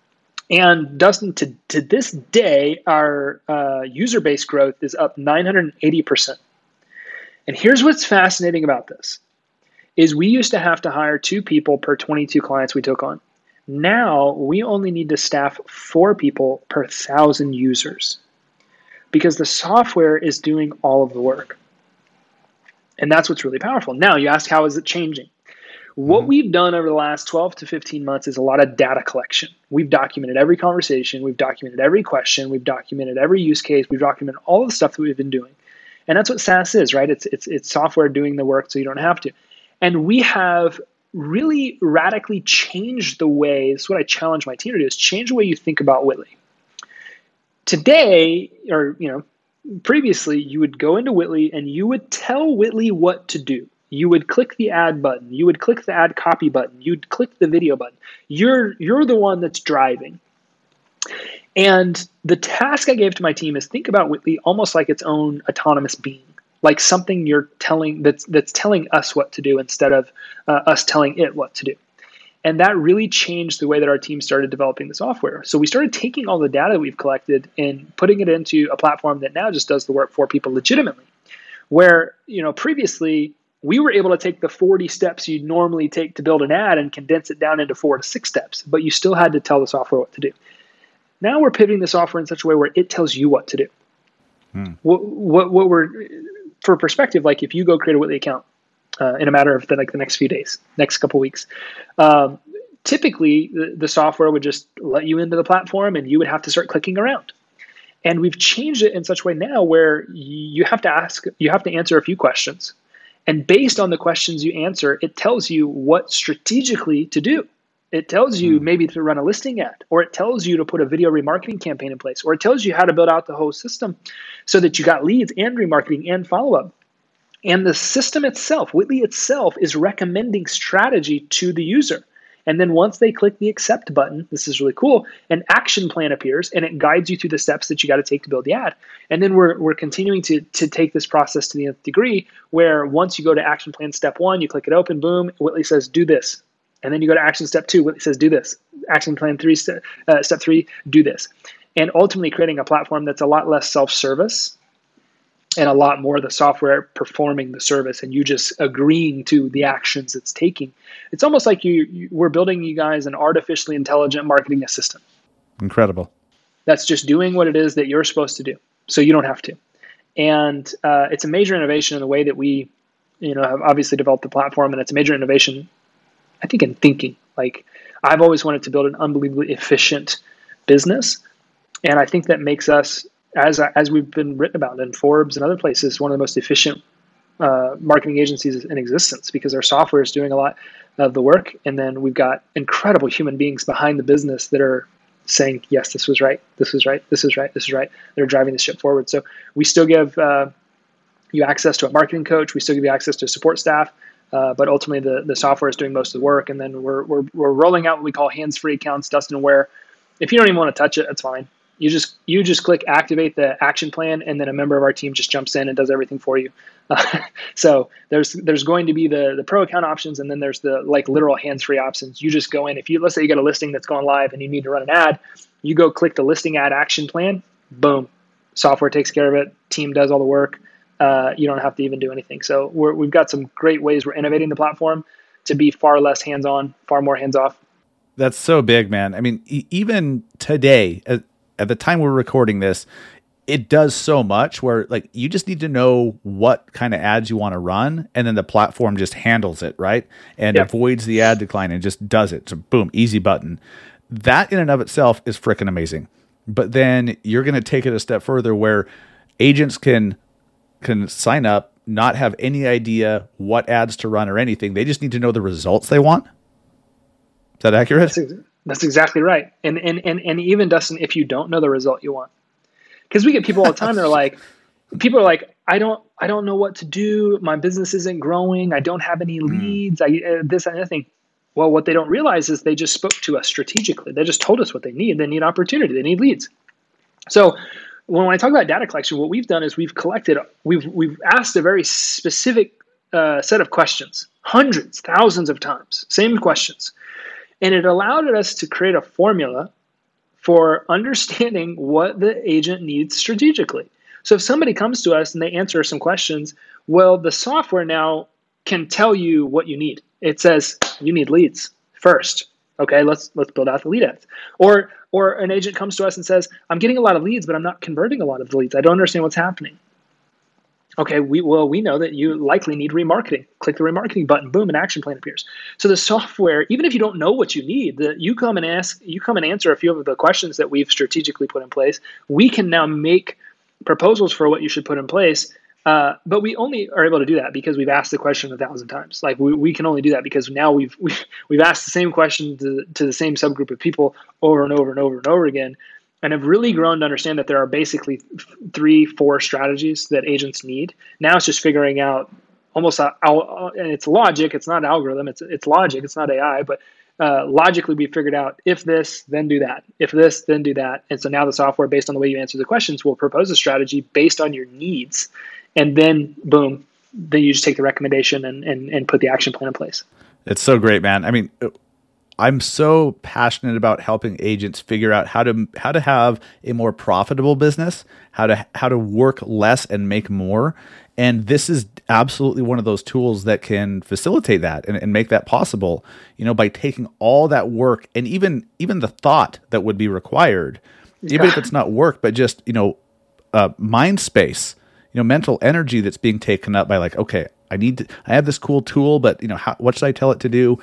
And Dustin, to, to this day, our uh, user base growth is up nine hundred eighty percent. And here's what's fascinating about this, is we used to have to hire two people per twenty-two clients we took on. Now we only need to staff four people per thousand users, because the software is doing all of the work. And that's what's really powerful. Now you ask, how is it changing? What mm-hmm. we've done over the last twelve to fifteen months is a lot of data collection. We've documented every conversation. We've documented every question. We've documented every use case. We've documented all of the stuff that we've been doing. And that's what SaaS is, right? It's, it's, it's software doing the work so you don't have to. And we have really radically changed the way, this is what I challenge my team to do, is change the way you think about Whitley. Today, or you know, previously, you would go into Whitley and you would tell Whitley what to do. You would click the ad button. You would click the ad copy button. You'd click the video button. You're you're the one that's driving. And the task I gave to my team is think about Whitley almost like its own autonomous being, like something you're telling that's that's telling us what to do instead of uh, us telling it what to do. And that really changed the way that our team started developing the software. So we started taking all the data that we've collected and putting it into a platform that now just does the work for people legitimately. Where, you know, previously we were able to take the forty steps you'd normally take to build an ad and condense it down into four to six steps, but you still had to tell the software what to do. Now we're pivoting the software in such a way where it tells you what to do. Hmm. What, what, what we're, for perspective, like if you go create a Whitley account uh, in a matter of the, like the next few days, next couple weeks, um, typically the, the software would just let you into the platform and you would have to start clicking around. And we've changed it in such a way now where you have to ask, you have to answer a few questions. And based on the questions you answer, it tells you what strategically to do. It tells you maybe to run a listing ad, or it tells you to put a video remarketing campaign in place, or it tells you how to build out the whole system so that you got leads and remarketing and follow-up. And the system itself, Whitley itself, is recommending strategy to the user. And then once they click the accept button, this is really cool, an action plan appears and it guides you through the steps that you got to take to build the ad. And then we're we're continuing to, to take this process to the nth degree, where once you go to action plan step one, you click it open, boom, Whitley says, do this. And then you go to action step two, Whitley says, do this. Action plan three, step, uh, step three, do this. And ultimately creating a platform that's a lot less self-service and a lot more the software performing the service and you just agreeing to the actions it's taking. It's almost like you, you we're building you guys an artificially intelligent marketing assistant. Incredible. That's just doing what it is that you're supposed to do, so you don't have to. And uh, it's a major innovation in the way that we, you know, have obviously developed the platform, and it's a major innovation, I think, in thinking. Like, I've always wanted to build an unbelievably efficient business, and I think that makes us, as as we've been written about in Forbes and other places, one of the most efficient uh, marketing agencies in existence because our software is doing a lot of the work. And then we've got incredible human beings behind the business that are saying, yes, this was right. This is right. This is right. This is right. They're driving the ship forward. So we still give uh, you access to a marketing coach. We still give you access to support staff. Uh, but ultimately, the, the software is doing most of the work. And then we're, we're, we're rolling out what we call hands-free accounts, Dustin, where if you don't even want to touch it, that's fine. You just you just click activate the action plan, and then a member of our team just jumps in and does everything for you. Uh, so there's there's going to be the the pro account options, and then there's the like literal hands-free options. You just go in. If you let's say you got a listing that's going live and you need to run an ad, you go click the listing ad action plan. Boom, software takes care of it. Team does all the work. Uh, you don't have to even do anything. So we're, we've got some great ways we're innovating the platform to be far less hands-on, far more hands-off. That's so big, man. I mean, e- even today, at, at the time we're recording this, it does so much where like you just need to know what kind of ads you want to run, and then the platform just handles it, right? And Yep. avoids the ad decline and just does it. So boom, easy button. That in and of itself is freaking amazing. But then you're going to take it a step further where agents can can sign up, not have any idea what ads to run or anything. They just need to know the results they want. Is that accurate? That's, ex- that's exactly right. And, and, and, and even Dustin, if you don't know the result you want, because we get people all the time, they're like, people are like, I don't, I don't know what to do. My business isn't growing. I don't have any leads. I, uh, this and anything. Well, what they don't realize is they just spoke to us strategically. They just told us what they need. They need opportunity. They need leads. So when I talk about data collection, what we've done is we've collected, we've, we've asked a very specific uh, set of questions, hundreds, thousands of times, same questions. And it allowed us to create a formula for understanding what the agent needs strategically. So if somebody comes to us and they answer some questions, well, the software now can tell you what you need. It says you need leads first. Okay, let's let's build out the lead ads. Or or an agent comes to us and says, I'm getting a lot of leads, but I'm not converting a lot of the leads. I don't understand what's happening. Okay, we well, we know that you likely need remarketing. Click the remarketing button, boom, an action plan appears. So the software, even if you don't know what you need, the, you come and ask, you come and answer a few of the questions that we've strategically put in place. We can now make proposals for what you should put in place. Uh, but we only are able to do that because we've asked the question a thousand times. Like we, we can only do that because now we've we've, we've asked the same question to, to the same subgroup of people over and over and over and over again, and have really grown to understand that there are basically three, four strategies that agents need. Now it's just figuring out almost, a, and it's logic. It's not algorithm. It's it's logic. It's not A I, but uh, logically we figured out if this, then do that. If this, then do that. And so now the software, based on the way you answer the questions, will propose a strategy based on your needs. And then, boom, then you just take the recommendation and, and, and put the action plan in place. It's so great, man. I mean, I'm so passionate about helping agents figure out how to how to have a more profitable business, how to how to work less and make more. And this is absolutely one of those tools that can facilitate that and, and make that possible, you know, by taking all that work and even even the thought that would be required, even Yeah. if it's not work, but just, you know, uh, mind space. You know, mental energy that's being taken up by like, okay, I need to, I have this cool tool, but you know, how, what should I tell it to do?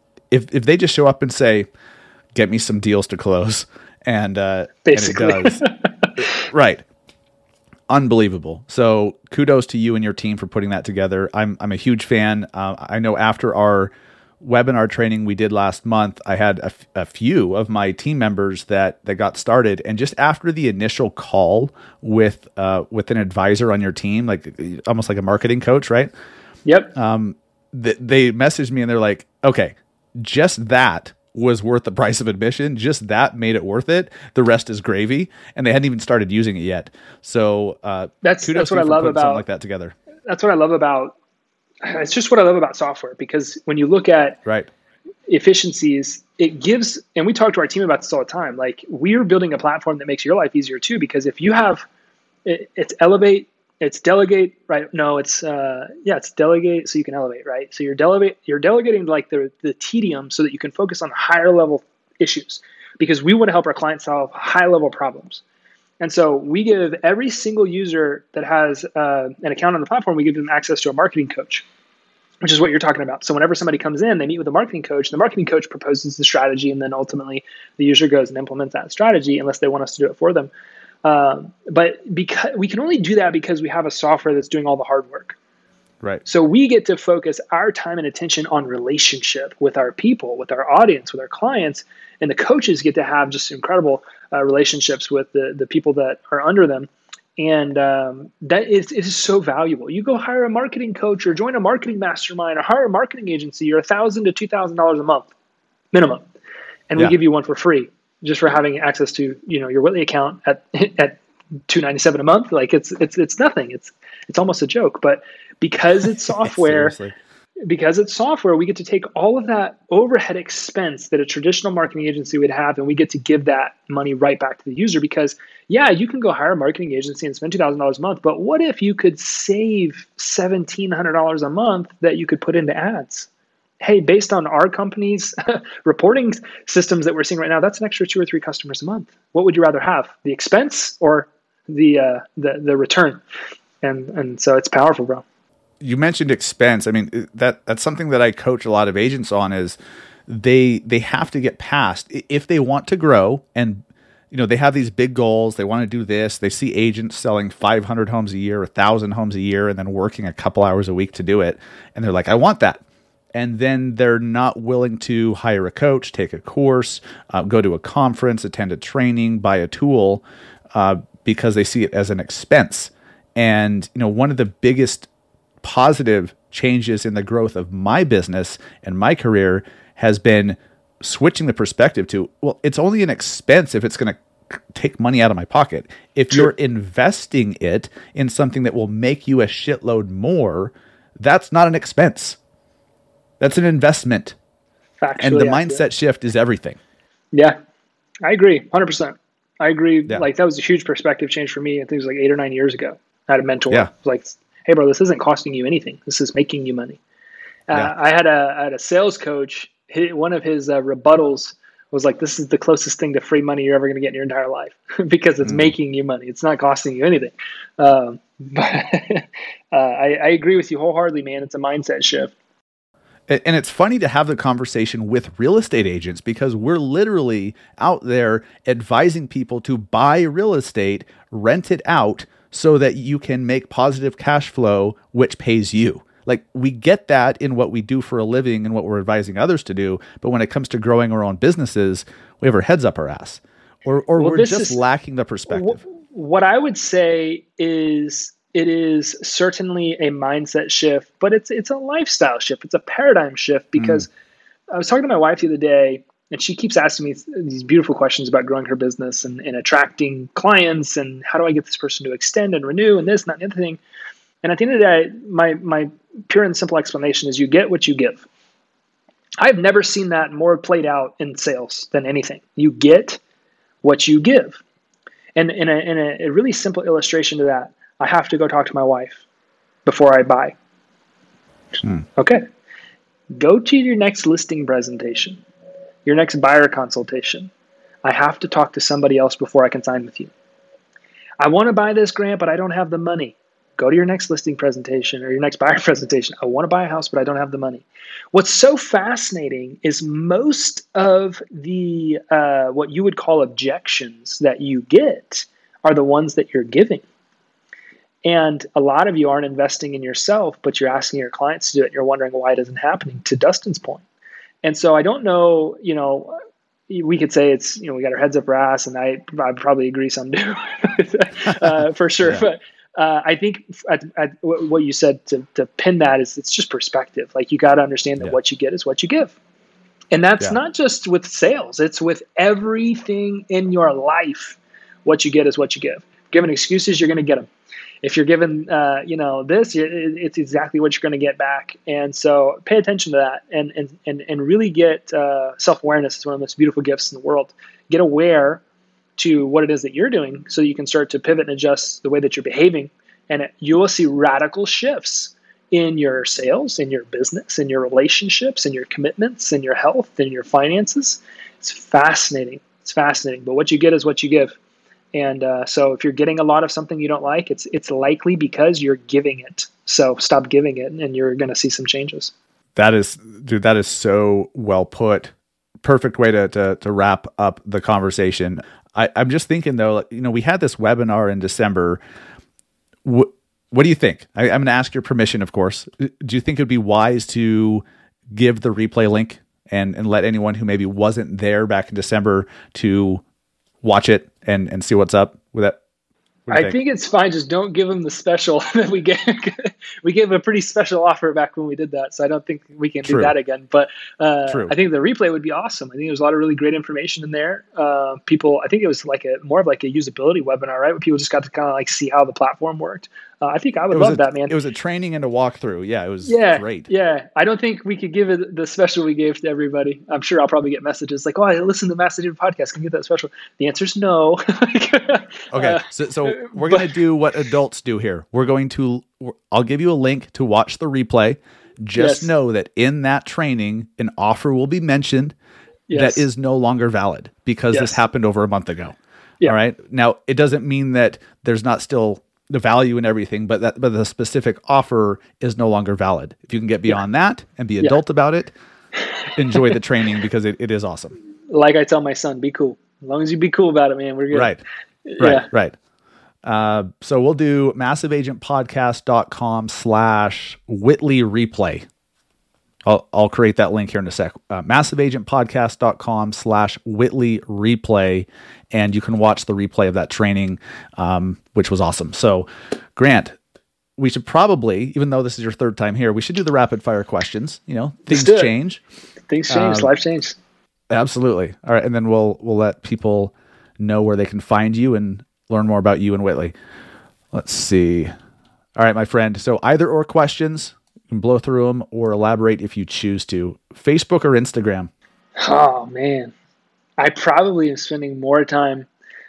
If if they just show up and say, get me some deals to close, and uh, Basically. and it does, right? Unbelievable. So kudos to you and your team for putting that together. I'm I'm a huge fan. Uh, I know after our webinar training we did last month, I had a, f- a few of my team members that that got started, and just after the initial call with uh, with an advisor on your team, like almost like a marketing coach, right? Yep. Um, th- they messaged me and they're like, okay, just that was worth the price of admission. Just that made it worth it. The rest is gravy, and they hadn't even started using it yet. So uh, That's- kudos that's to what you I for love putting about- something like that together. That's what I love about, it's just what I love about software, because when you look at Right. efficiencies, it gives, and we talk to our team about this all the time, like we're building a platform that makes your life easier too, because if you have, it, it's elevate, it's delegate, right? No, it's, uh, yeah, it's delegate so you can elevate, right? So you're delegate, you're delegating like the, the tedium so that you can focus on higher level issues, because we want to help our clients solve high level problems. And so we give every single user that has uh, an account on the platform, we give them access to a marketing coach, which is what you're talking about. So whenever somebody comes in, they meet with a marketing coach, the marketing coach proposes the strategy, and then ultimately the user goes and implements that strategy unless they want us to do it for them. Um, but because we can only do that because we have a software that's doing all the hard work. Right. So we get to focus our time and attention on relationship with our people, with our audience, with our clients, and the coaches get to have just incredible uh, relationships with the, the people that are under them. And um, that is, is so valuable. You go hire a marketing coach or join a marketing mastermind or hire a marketing agency. You're one thousand dollars to two thousand dollars a month minimum. And yeah. we give you one for free just for having access to, you know, your Whitley account at at two hundred ninety-seven dollars a month. Like it's it's it's nothing. It's it's almost a joke. But because it's software, because it's software, we get to take all of that overhead expense that a traditional marketing agency would have, and we get to give that money right back to the user. Because yeah, you can go hire a marketing agency and spend two thousand dollars a month, but what if you could save seventeen hundred dollars a month that you could put into ads? Hey, based on our company's reporting systems that we're seeing right now, that's an extra two or three customers a month. What would you rather have, the expense or the uh, the the return? And and so it's powerful, bro. You mentioned expense. I mean, that that's something that I coach a lot of agents on is they they have to get past if they want to grow, and you know, they have these big goals. They want to do this. They see agents selling five hundred homes a year, one thousand homes a year, and then working a couple hours a week to do it. And they're like, I want that. And then they're not willing to hire a coach, take a course, uh, go to a conference, attend a training, buy a tool, uh, because they see it as an expense. And you know, one of the biggest positive changes in the growth of my business and my career has been switching the perspective to, well, it's only an expense if it's going to take money out of my pocket. If Sure. you're investing it in something that will make you a shitload more, that's not an expense. That's an investment. Factually, and the accurate. mindset shift is everything. Yeah, I agree. one hundred percent. I agree. Yeah. Like that was a huge perspective change for me. I think it was like eight or nine years ago. I had a mentor. Yeah. Like, hey, bro, this isn't costing you anything. This is making you money. Uh, Yeah. I had a I had a sales coach. He, one of his uh, rebuttals was like, "This is the closest thing to free money you're ever going to get in your entire life because it's mm. making you money. It's not costing you anything." Um, but uh, I, I agree with you wholeheartedly, man. It's a mindset shift. And it's funny to have the conversation with real estate agents because we're literally out there advising people to buy real estate, rent it out so that you can make positive cash flow, which pays you. Like we get that in what we do for a living and what we're advising others to do. But when it comes to growing our own businesses, we have our heads up our ass or, or well, we're just is, lacking the perspective. What I would say is, it is certainly a mindset shift, but it's it's a lifestyle shift. It's a paradigm shift because mm. I was talking to my wife the other day, and she keeps asking me these beautiful questions about growing her business and, and attracting clients and how do I get this person to extend and renew and this and that and the other thing. And at the end of the day, my my pure and simple explanation is you get what you give. I've never seen that more played out in sales than anything. You get what you give. And in a, in a, a really simple illustration to that, I have to go talk to my wife before I buy. Hmm. Okay. Go to your next listing presentation, your next buyer consultation. I have to talk to somebody else before I can sign with you. I want to buy this, Grant, but I don't have the money. Go to your next listing presentation or your next buyer presentation. I want to buy a house, but I don't have the money. What's so fascinating is most of the, uh, what you would call objections that you get are the ones that you're giving. And a lot of you aren't investing in yourself, but you're asking your clients to do it. And you're wondering why it isn't happening, to Dustin's point. And so I don't know, you know, we could say it's, you know, we got our heads up our ass, and I, I probably agree some do uh, for sure. Yeah. But uh, I think at, at what you said to, to pin that is it's just perspective. Like you got to understand that yeah. what you get is what you give. And that's yeah. not just with sales. It's with everything in your life. What you get is what you give. Given excuses, you're going to get them. If you're given, uh, you know, this, it's exactly what you're going to get back. And so pay attention to that and and and, and really get uh, self-awareness. It's one of the most beautiful gifts in the world. Get aware to what it is that you're doing so that you can start to pivot and adjust the way that you're behaving. And it, you will see radical shifts in your sales, in your business, in your relationships, in your commitments, in your health, in your finances. It's fascinating. It's fascinating. But what you get is what you give. And uh, so if you're getting a lot of something you don't like, it's it's likely because you're giving it. So stop giving it and you're going to see some changes. That is, dude, that is so well put. Perfect way to to, to wrap up the conversation. I, I'm just thinking though, you know, we had this webinar in December. W- what do you think? I, I'm going to ask your permission, of course. Do you think it'd be wise to give the replay link and, and let anyone who maybe wasn't there back in December to watch it and, and see what's up with that? I think? think it's fine. Just don't give them the special that we gave. We gave a pretty special offer back when we did that, so I don't think we can True. do that again. But uh, True. I think the replay would be awesome. I think there's a lot of really great information in there. Uh, people, I think it was like a more of like a usability webinar, right? Where people just got to kind of like see how the platform worked. Uh, I think I would love a, that, man. It was a training and a walkthrough. Yeah, it was yeah, great. Yeah, I don't think we could give it the special we gave to everybody. I'm sure I'll probably get messages like, "Oh, I listened to the Massive Agent podcast. Can you get that special?" The answer is no. Okay, uh, so so we're going to do what adults do here. We're going to, I'll give you a link to watch the replay. Just Yes. know that in that training, an offer will be mentioned Yes. that is no longer valid because Yes. this happened over a month ago. Yeah. All right. Now, it doesn't mean that there's not still the value and everything, but that but the specific offer is no longer valid. If you can get beyond that and be adult about it, enjoy the training because it, it is awesome. Like I tell my son, be cool. As long as you be cool about it, man, we're good. Right. Right. Yeah. Right. Uh, so we'll do massiveagentpodcast.com slash Whitley replay. I'll, I'll create that link here in a sec. Uh, massiveagentpodcast.com slash Whitley replay. And you can watch the replay of that training, um, which was awesome. So Grant, we should probably, even though this is your third time here, we should do the rapid fire questions. You know, things do it. change. Things change. Um, Life changed. Absolutely. All right. And then we'll, we'll let people know where they can find you and learn more about you and Whitley. Let's see. All right, my friend. So either or questions, you can blow through them or elaborate if you choose to. Facebook or Instagram? Oh, man. I probably am spending more time.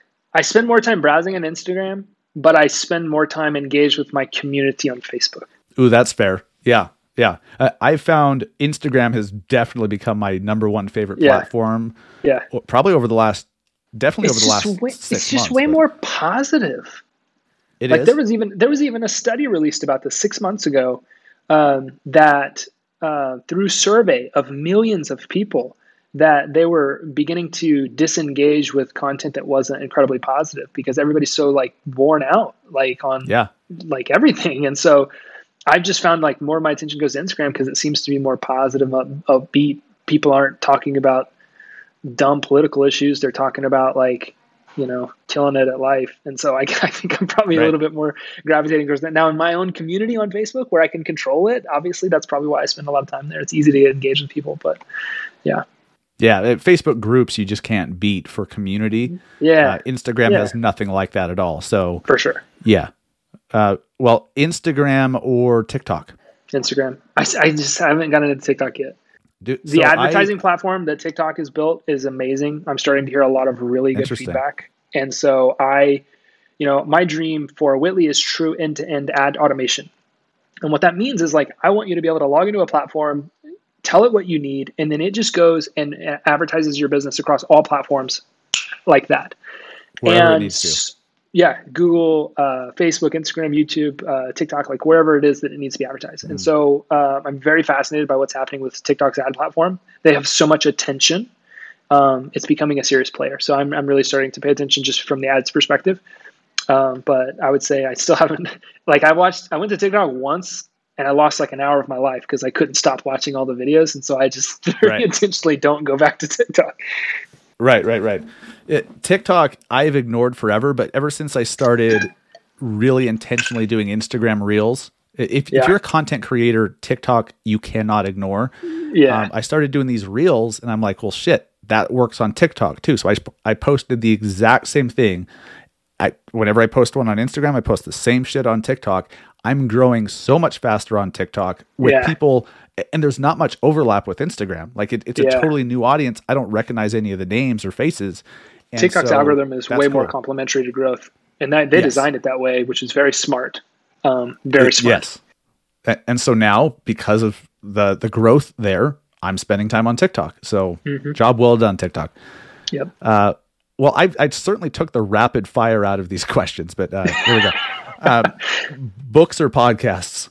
I spend more time browsing on Instagram, but I spend more time engaged with my community on Facebook. Ooh, that's fair. Yeah. Yeah. Uh, I found Instagram has definitely become my number one favorite Yeah. platform. Yeah. Probably over the last, definitely It's over the just last way, six it's just months, way but more positive. It like is. there was even there was even a study released about this six months ago um, that uh, through survey of millions of people that they were beginning to disengage with content that wasn't incredibly positive because everybody's so like worn out like on Yeah. like everything. And so I've just found like more of my attention goes to Instagram because it seems to be more positive, up, upbeat. People aren't talking about dumb political issues. They're talking about like, you know, killing it at life. And so I, I think I'm probably Right. a little bit more gravitating towards that. Now in my own community on Facebook where I can control it, obviously that's probably why I spend a lot of time there. It's easy to engage with people, but yeah. Yeah. uh, Facebook groups, you just can't beat for community. Yeah. Uh, Instagram Yeah. has nothing like that at all. So For sure. yeah. Uh, well, Instagram or TikTok? Instagram. I, I just haven't gotten into TikTok yet. Do, The so advertising I, platform that TikTok has built is amazing. I'm starting to hear a lot of really good Interesting. feedback. And so I, you know, my dream for Whitley is true end-to-end ad automation. And what that means is like, I want you to be able to log into a platform, tell it what you need, and then it just goes and uh, advertises your business across all platforms like that. wherever and it needs to. yeah, Google, uh, Facebook, Instagram, YouTube, uh, TikTok, like wherever it is that it needs to be advertised. Mm. And so uh, I'm very fascinated by what's happening with TikTok's ad platform. They have so much attention. Um, it's becoming a serious player. So I'm I'm really starting to pay attention just from the ads perspective. Um, but I would say I still haven't, like I watched, I went to TikTok once and I lost like an hour of my life because I couldn't stop watching all the videos. And so I just very Right. intentionally don't go back to TikTok. Right, right, right. It, TikTok, I've ignored forever, but ever since I started really intentionally doing Instagram Reels, if, Yeah. if you're a content creator, TikTok, you cannot ignore. Yeah. Um, I started doing these Reels and I'm like, well, shit, that works on TikTok too. So I, I posted the exact same thing. I, whenever I post one on Instagram, I post the same shit on TikTok. I'm growing so much faster on TikTok with Yeah. people, and there's not much overlap with Instagram. Like it, it's a Yeah. totally new audience. I don't recognize any of the names or faces. And TikTok's so algorithm is that's way more cool. complementary to growth. And that they Yes. designed it that way, which is very smart. Um, very smart. Yes. A- And so now, because of the the growth there, I'm spending time on TikTok. So Mm-hmm. job well done, TikTok. Yep. Uh, well, I, I certainly took the rapid fire out of these questions, but uh, here we go. Uh, books or podcasts?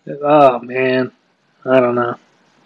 Oh man, I don't know.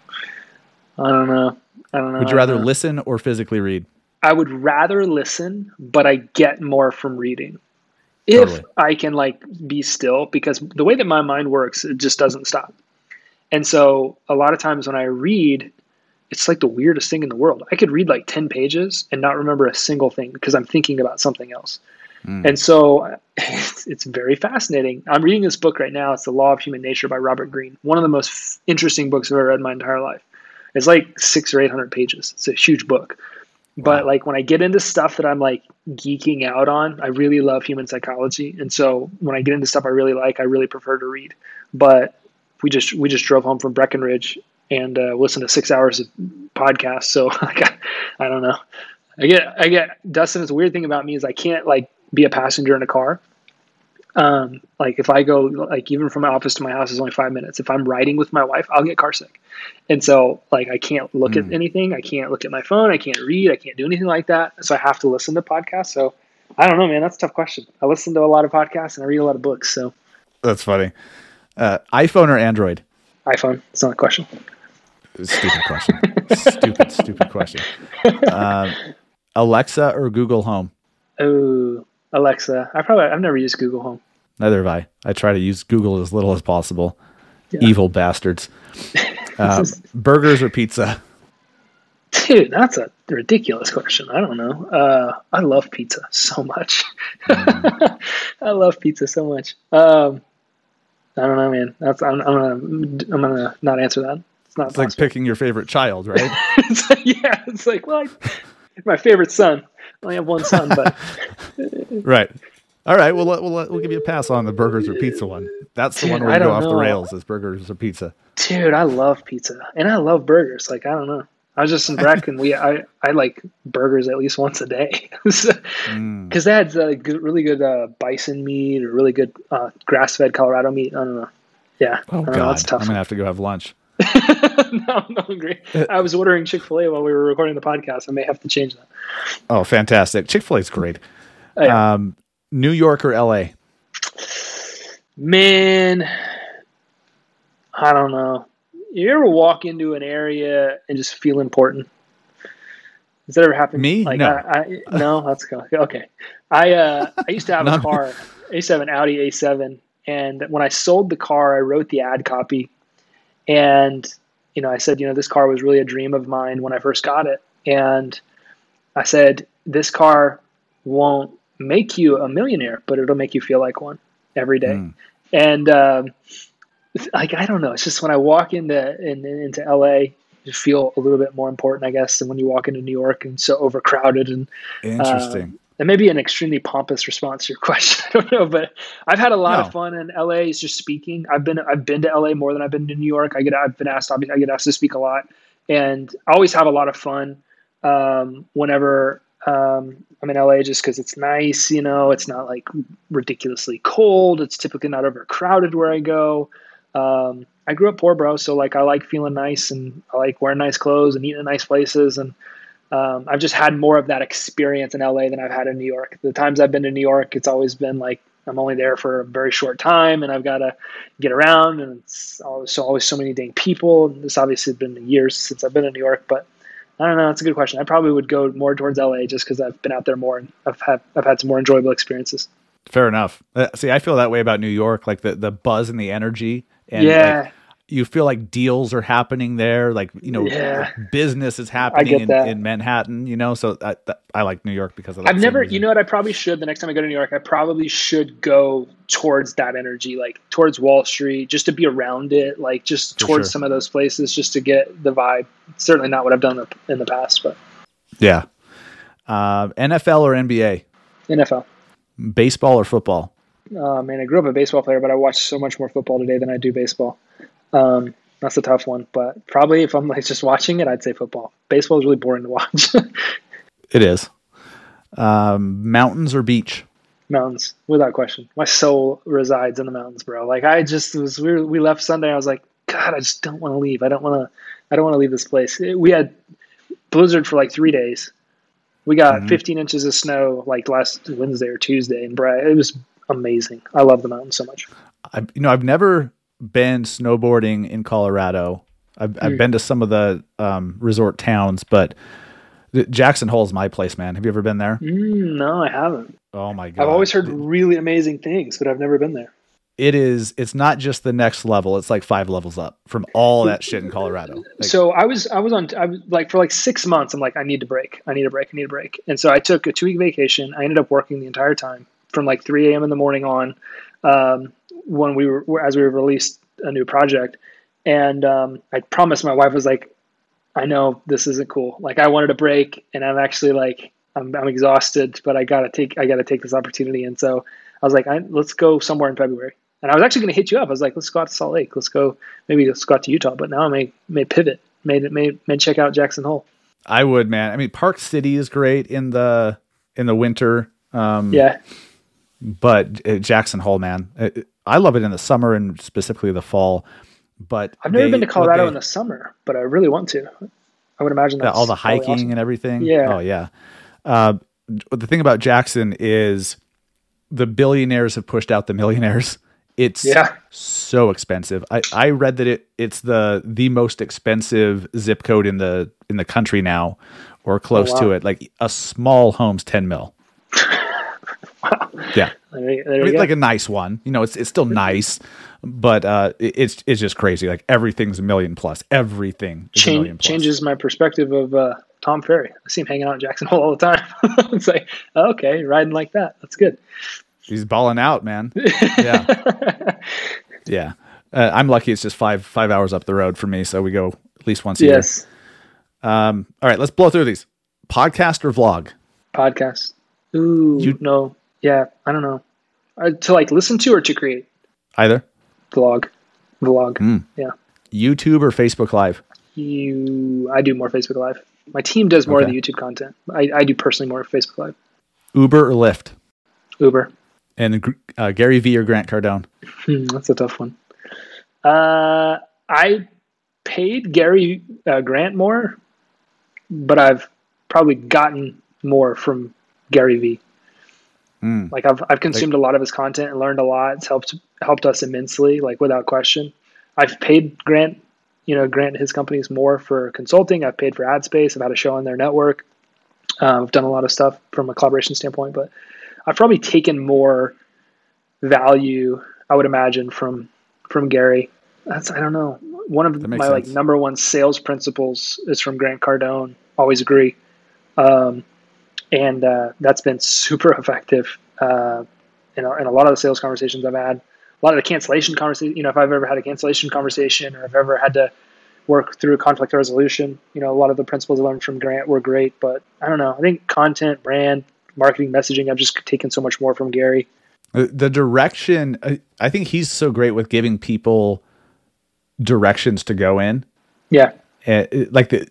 I don't know. I don't know. Would you rather listen or physically read? I would rather listen, but I get more from reading. if Totally. I can like be still, because the way that my mind works, it just doesn't stop. And so a lot of times when I read, it's like the weirdest thing in the world. I could read like ten pages and not remember a single thing because I'm thinking about something else. Mm. And so it's, it's very fascinating. I'm reading this book right now. It's The Law of Human Nature by Robert Greene. One of the most f- interesting books I've ever read in my entire life. It's like six or eight hundred pages. It's a huge book. Wow. But like when I get into stuff that I'm like geeking out on, I really love human psychology. And so when I get into stuff I really like, I really prefer to read. But we just we just drove home from Breckenridge and uh, listened to six hours of podcasts. So like, I, I don't know. I get I get Dustin. It's a weird thing about me is I can't like be a passenger in a car. Um, like if I go like even from my office to my house is only five minutes. If I'm riding with my wife, I'll get car sick. And so like I can't look mm. at anything. I can't look at my phone. I can't read. I can't do anything like that. So I have to listen to podcasts. So I don't know, man. That's a tough question. I listen to a lot of podcasts and I read a lot of books. So that's funny. Uh, iPhone or Android? iPhone. It's not a question. Stupid question. stupid, stupid question. Uh, Alexa or Google Home? Oh, Alexa. I probably I've never used Google Home. Neither have I. I try to use Google as little as possible. Yeah. Evil bastards. Uh, burgers or pizza? Dude, that's a ridiculous question. I don't know. Uh, I love pizza so much. Mm. I love pizza so much. Um, I don't know, man. That's I'm, I'm gonna I'm gonna not answer that. It's not. It's like picking your favorite child, right? It's like, yeah, it's like well, I, my favorite son. I only have one son, but right. All right. Well, we'll we'll give you a pass on the burgers or pizza one. That's the Dude, one where I you go don't off know. the rails is burgers or pizza. Dude, I love pizza and I love burgers. Like I don't know. I was just in Breck and we I, I like burgers at least once a day because mm. they had uh, good, really good uh, bison meat or really good uh, grass-fed Colorado meat. I don't know. Yeah. Oh God, know, that's tough. I'm gonna have to go have lunch. No, I'm hungry. I was ordering Chick-fil-A while we were recording the podcast. I may have to change that. Oh, fantastic! Chick-fil-A is great. Oh, yeah. Um, New York or L A? Man, I don't know. You ever walk into an area and just feel important? Does that ever happen? Me? Like, no. I, I, no, that's good. Okay. I uh, I used to have a car. I used to have an Audi A seven, and when I sold the car, I wrote the ad copy, and you know, I said, you know, this car was really a dream of mine when I first got it, and I said, this car won't make you a millionaire, but it'll make you feel like one every day. Mm. And um, like, I don't know. It's just when I walk into in, into L A, you feel a little bit more important, I guess, than when you walk into New York and so overcrowded. And interesting. Um, that may be an extremely pompous response to your question. I don't know, but I've had a lot no. of fun in L A. It's just speaking. I've been I've been to L A more than I've been to New York. I get I've been asked. I get asked to speak a lot, and I always have a lot of fun um, whenever um, I'm in L A. Just because it's nice, you know. It's not like ridiculously cold. It's typically not overcrowded where I go. Um, I grew up poor, bro. So like I like feeling nice, and I like wearing nice clothes and eating in nice places, and Um, I've just had more of that experience in L A than I've had in New York. The times I've been to New York, it's always been like I'm only there for a very short time, and I've got to get around, and it's always so always so many dang people. And this obviously has been years since I've been in New York, but I don't know. It's a good question. I probably would go more towards L A just because I've been out there more and I've had I've had some more enjoyable experiences. Fair enough. Uh, see, I feel that way about New York, like the the buzz and the energy, and yeah. Like, you feel like deals are happening there, like, you know, yeah. business is happening in, in Manhattan, you know, so I, I like New York because of that. I've never, reason. You know what, I probably should, the next time I go to New York, I probably should go towards that energy, like towards Wall Street, just to be around it, like just For towards sure. some of those places, just to get the vibe. It's certainly not what I've done in the past, but. Yeah. Uh, N F L or N B A? N F L. Baseball or football? Oh, man, I grew up a baseball player, but I watch so much more football today than I do baseball. Um, that's a tough one, but probably if I'm like just watching it, I'd say football. Baseball is really boring to watch. It is. Um, mountains or beach? Mountains, without question. My soul resides in the mountains, bro. Like I just was, we were, we left Sunday. I was like, God, I just don't want to leave. I don't want to, I don't want to leave this place. We had blizzard for like three days. We got mm-hmm. fifteen inches of snow like last Wednesday or Tuesday, and bro, it was amazing. I love the mountains so much. I, you know, I've never been snowboarding in Colorado. I've, mm. I've been to some of the um, resort towns, but Jackson Hole is my place, man. Have you ever been there? Mm, no, I haven't. Oh my God. I've always heard really amazing things, but I've never been there. It is, it's not just the next level. It's like five levels up from all that shit in Colorado. Like, so I was, I was on, I was like for like six months, I'm like, I need to break. I need a break. I need a break. And so I took a two week vacation. I ended up working the entire time from like three a.m. in the morning on, um, when we were, as we were released a new project. And, um, I promised my wife, was like, I know this isn't cool. Like I wanted a break and I'm actually like, I'm, I'm exhausted, but I gotta take, I gotta take this opportunity. And so I was like, I, let's go somewhere in February. And I was actually going to hit you up. I was like, let's go out to Salt Lake. Let's go, maybe let's go out to Utah. But now I may, may pivot, may, may, may check out Jackson Hole. I would, man. I mean, Park City is great in the, in the winter. Um, yeah. But uh, Jackson Hole, man, it, I love it in the summer and specifically the fall. But I've never they, been to Colorado they, in the summer, but I really want to. I would imagine that's all the hiking awesome. And everything. Yeah. Oh yeah. Uh, the thing about Jackson is the billionaires have pushed out the millionaires. It's yeah. so expensive. I, I read that it it's the the most expensive zip code in the in the country now, or close oh, wow. to it. Like a small home's ten mil. Wow. Yeah, there, there I mean, go. like a nice one. You know, it's it's still nice, but uh, it, it's it's just crazy. Like everything's a million plus. Everything is Change, a million plus. Changes my perspective of uh, Tom Ferry. I see him hanging out in Jackson Hole all the time. It's like, okay, riding like that. That's good. He's balling out, man. Yeah. Yeah. Uh, I'm lucky it's just five five hours up the road for me, so we go at least once a yes. year. Um, all right, let's blow through these. Podcast or vlog? Podcast. Ooh, You- no. Yeah, I don't know. Uh, to like listen to or to create? Either. Vlog. Vlog. Mm. Yeah. YouTube or Facebook Live? You. I do more Facebook Live. My team does more Okay. of the YouTube content. I, I do personally more of Facebook Live. Uber or Lyft? Uber. And uh, Gary Vee or Grant Cardone? Hmm, that's a tough one. Uh, I paid Gary uh, Grant more, but I've probably gotten more from Gary Vee. Mm. Like I've I've consumed like, a lot of his content and learned a lot. It's helped helped us immensely, like without question. I've paid Grant, you know, Grant and his companies more for consulting. I've paid for ad space. I've had a show on their network. Uh, I've done a lot of stuff from a collaboration standpoint, but I've probably taken more value, I would imagine, from from Gary. That's I don't know. One of my sense. like number one sales principles is from Grant Cardone. Always agree, um, and uh, that's been super effective. Uh, you know, in a lot of the sales conversations I've had, a lot of the cancellation conversation. You know, if I've ever had a cancellation conversation, or if I've ever had to work through a conflict resolution, you know, a lot of the principles I learned from Grant were great. But I don't know. I think content, brand, marketing, messaging, I've just taken so much more from Gary. The direction, I think he's so great with giving people directions to go in. Yeah. Uh, like the,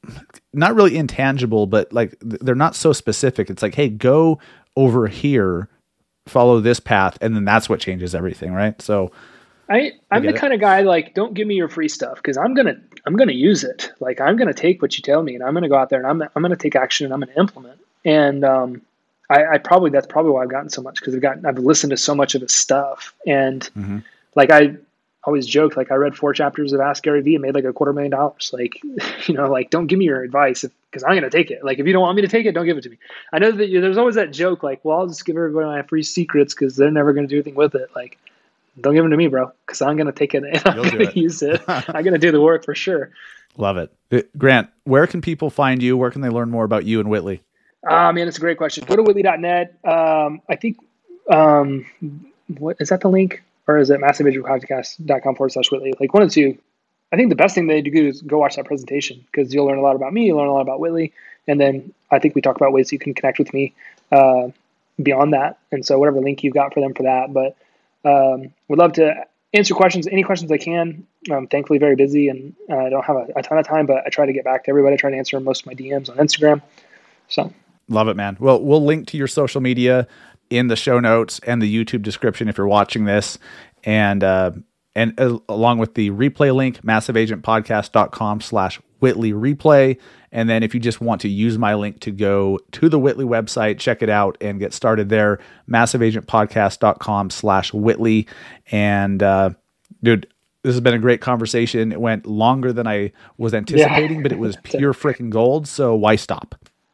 not really intangible, but like they're not so specific. It's like, hey, go over here, follow this path. And then that's what changes everything. Right. So I, I'm the it. kind of guy, like, don't give me your free stuff. Cause I'm going to, I'm going to use it. Like, I'm going to take what you tell me and I'm going to go out there and I'm, I'm going to take action and I'm going to implement. And, um, I, I probably, that's probably why I've gotten so much. Cause I've gotten, I've listened to so much of his stuff. And mm-hmm. like, I always joke, like I read four chapters of Ask Gary Vee and made like a quarter million dollars. Like, you know, like, don't give me your advice if, cause I'm going to take it. Like, if you don't want me to take it, don't give it to me. I know that you, there's always that joke, like, well, I'll just give everybody my free secrets cause they're never going to do anything with it. Like, don't give them to me, bro. Cause I'm going to take it and I'm going to use it. I'm going to do the work for sure. Love it. Grant, where can people find you? Where can they learn more about you and Whitley? Ah, uh, man, it's a great question. Go to whitley dot net. Um, I think, um, what is that the link? Or is it massive agent podcast dot com forward slash Whitley? Like one of the two. I think the best thing they do is go watch that presentation because you'll learn a lot about me, you'll learn a lot about Whitley. And then I think we talk about ways you can connect with me uh, beyond that. And so whatever link you've got for them for that. But um, would love to answer questions, any questions I can. I'm thankfully very busy and uh, I don't have a, a ton of time, but I try to get back to everybody. I try to answer most of my D Ms on Instagram. So. Love it, man. Well, we'll link to your social media in the show notes and the YouTube description if you're watching this. And uh, and uh, along with the replay link, massive agent podcast dot com slash Whitley replay. And then if you just want to use my link to go to the Whitley website, check it out and get started there, massive agent podcast dot com slash Whitley. And uh, dude, this has been a great conversation. It went longer than I was anticipating, yeah. but it was pure freaking gold. So why stop?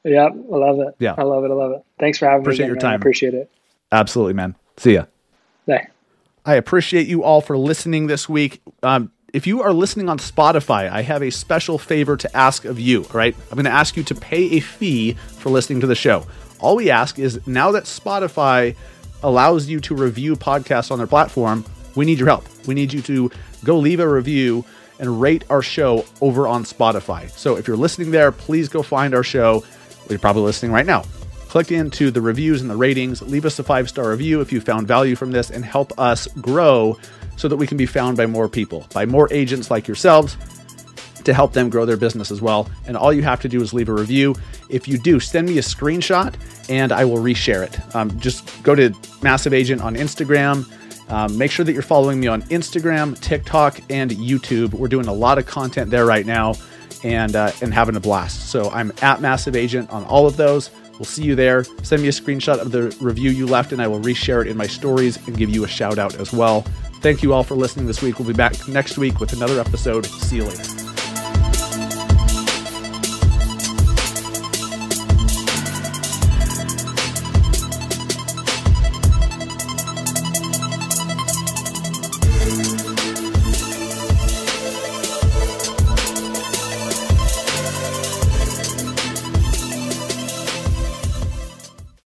Yeah, I love it. Yeah. I love it. I love it. Thanks for having Appreciate me. your Again, man. time. I appreciate it. Absolutely, man. See ya. Bye. I appreciate you all for listening this week. Um, if you are listening on Spotify, I have a special favor to ask of you, all right? I'm going to ask you to pay a fee for listening to the show. All we ask is, now that Spotify allows you to review podcasts on their platform, we need your help. We need you to go leave a review and rate our show over on Spotify. So if you're listening there, please go find our show. You're probably listening right now. Click into the reviews and the ratings, leave us a five-star review if you found value from this, and help us grow so that we can be found by more people, by more agents like yourselves, to help them grow their business as well. And all you have to do is leave a review. If you do, send me a screenshot and I will reshare it. Um, just go to Massive Agent on Instagram. Um, make sure that you're following me on Instagram, TikTok, and YouTube. We're doing a lot of content there right now and uh, and having a blast. So I'm at Massive Agent on all of those. We'll see you there. Send me a screenshot of the review you left and I will reshare it in my stories and give you a shout out as well. Thank you all for listening this week. We'll be back next week with another episode. See you later.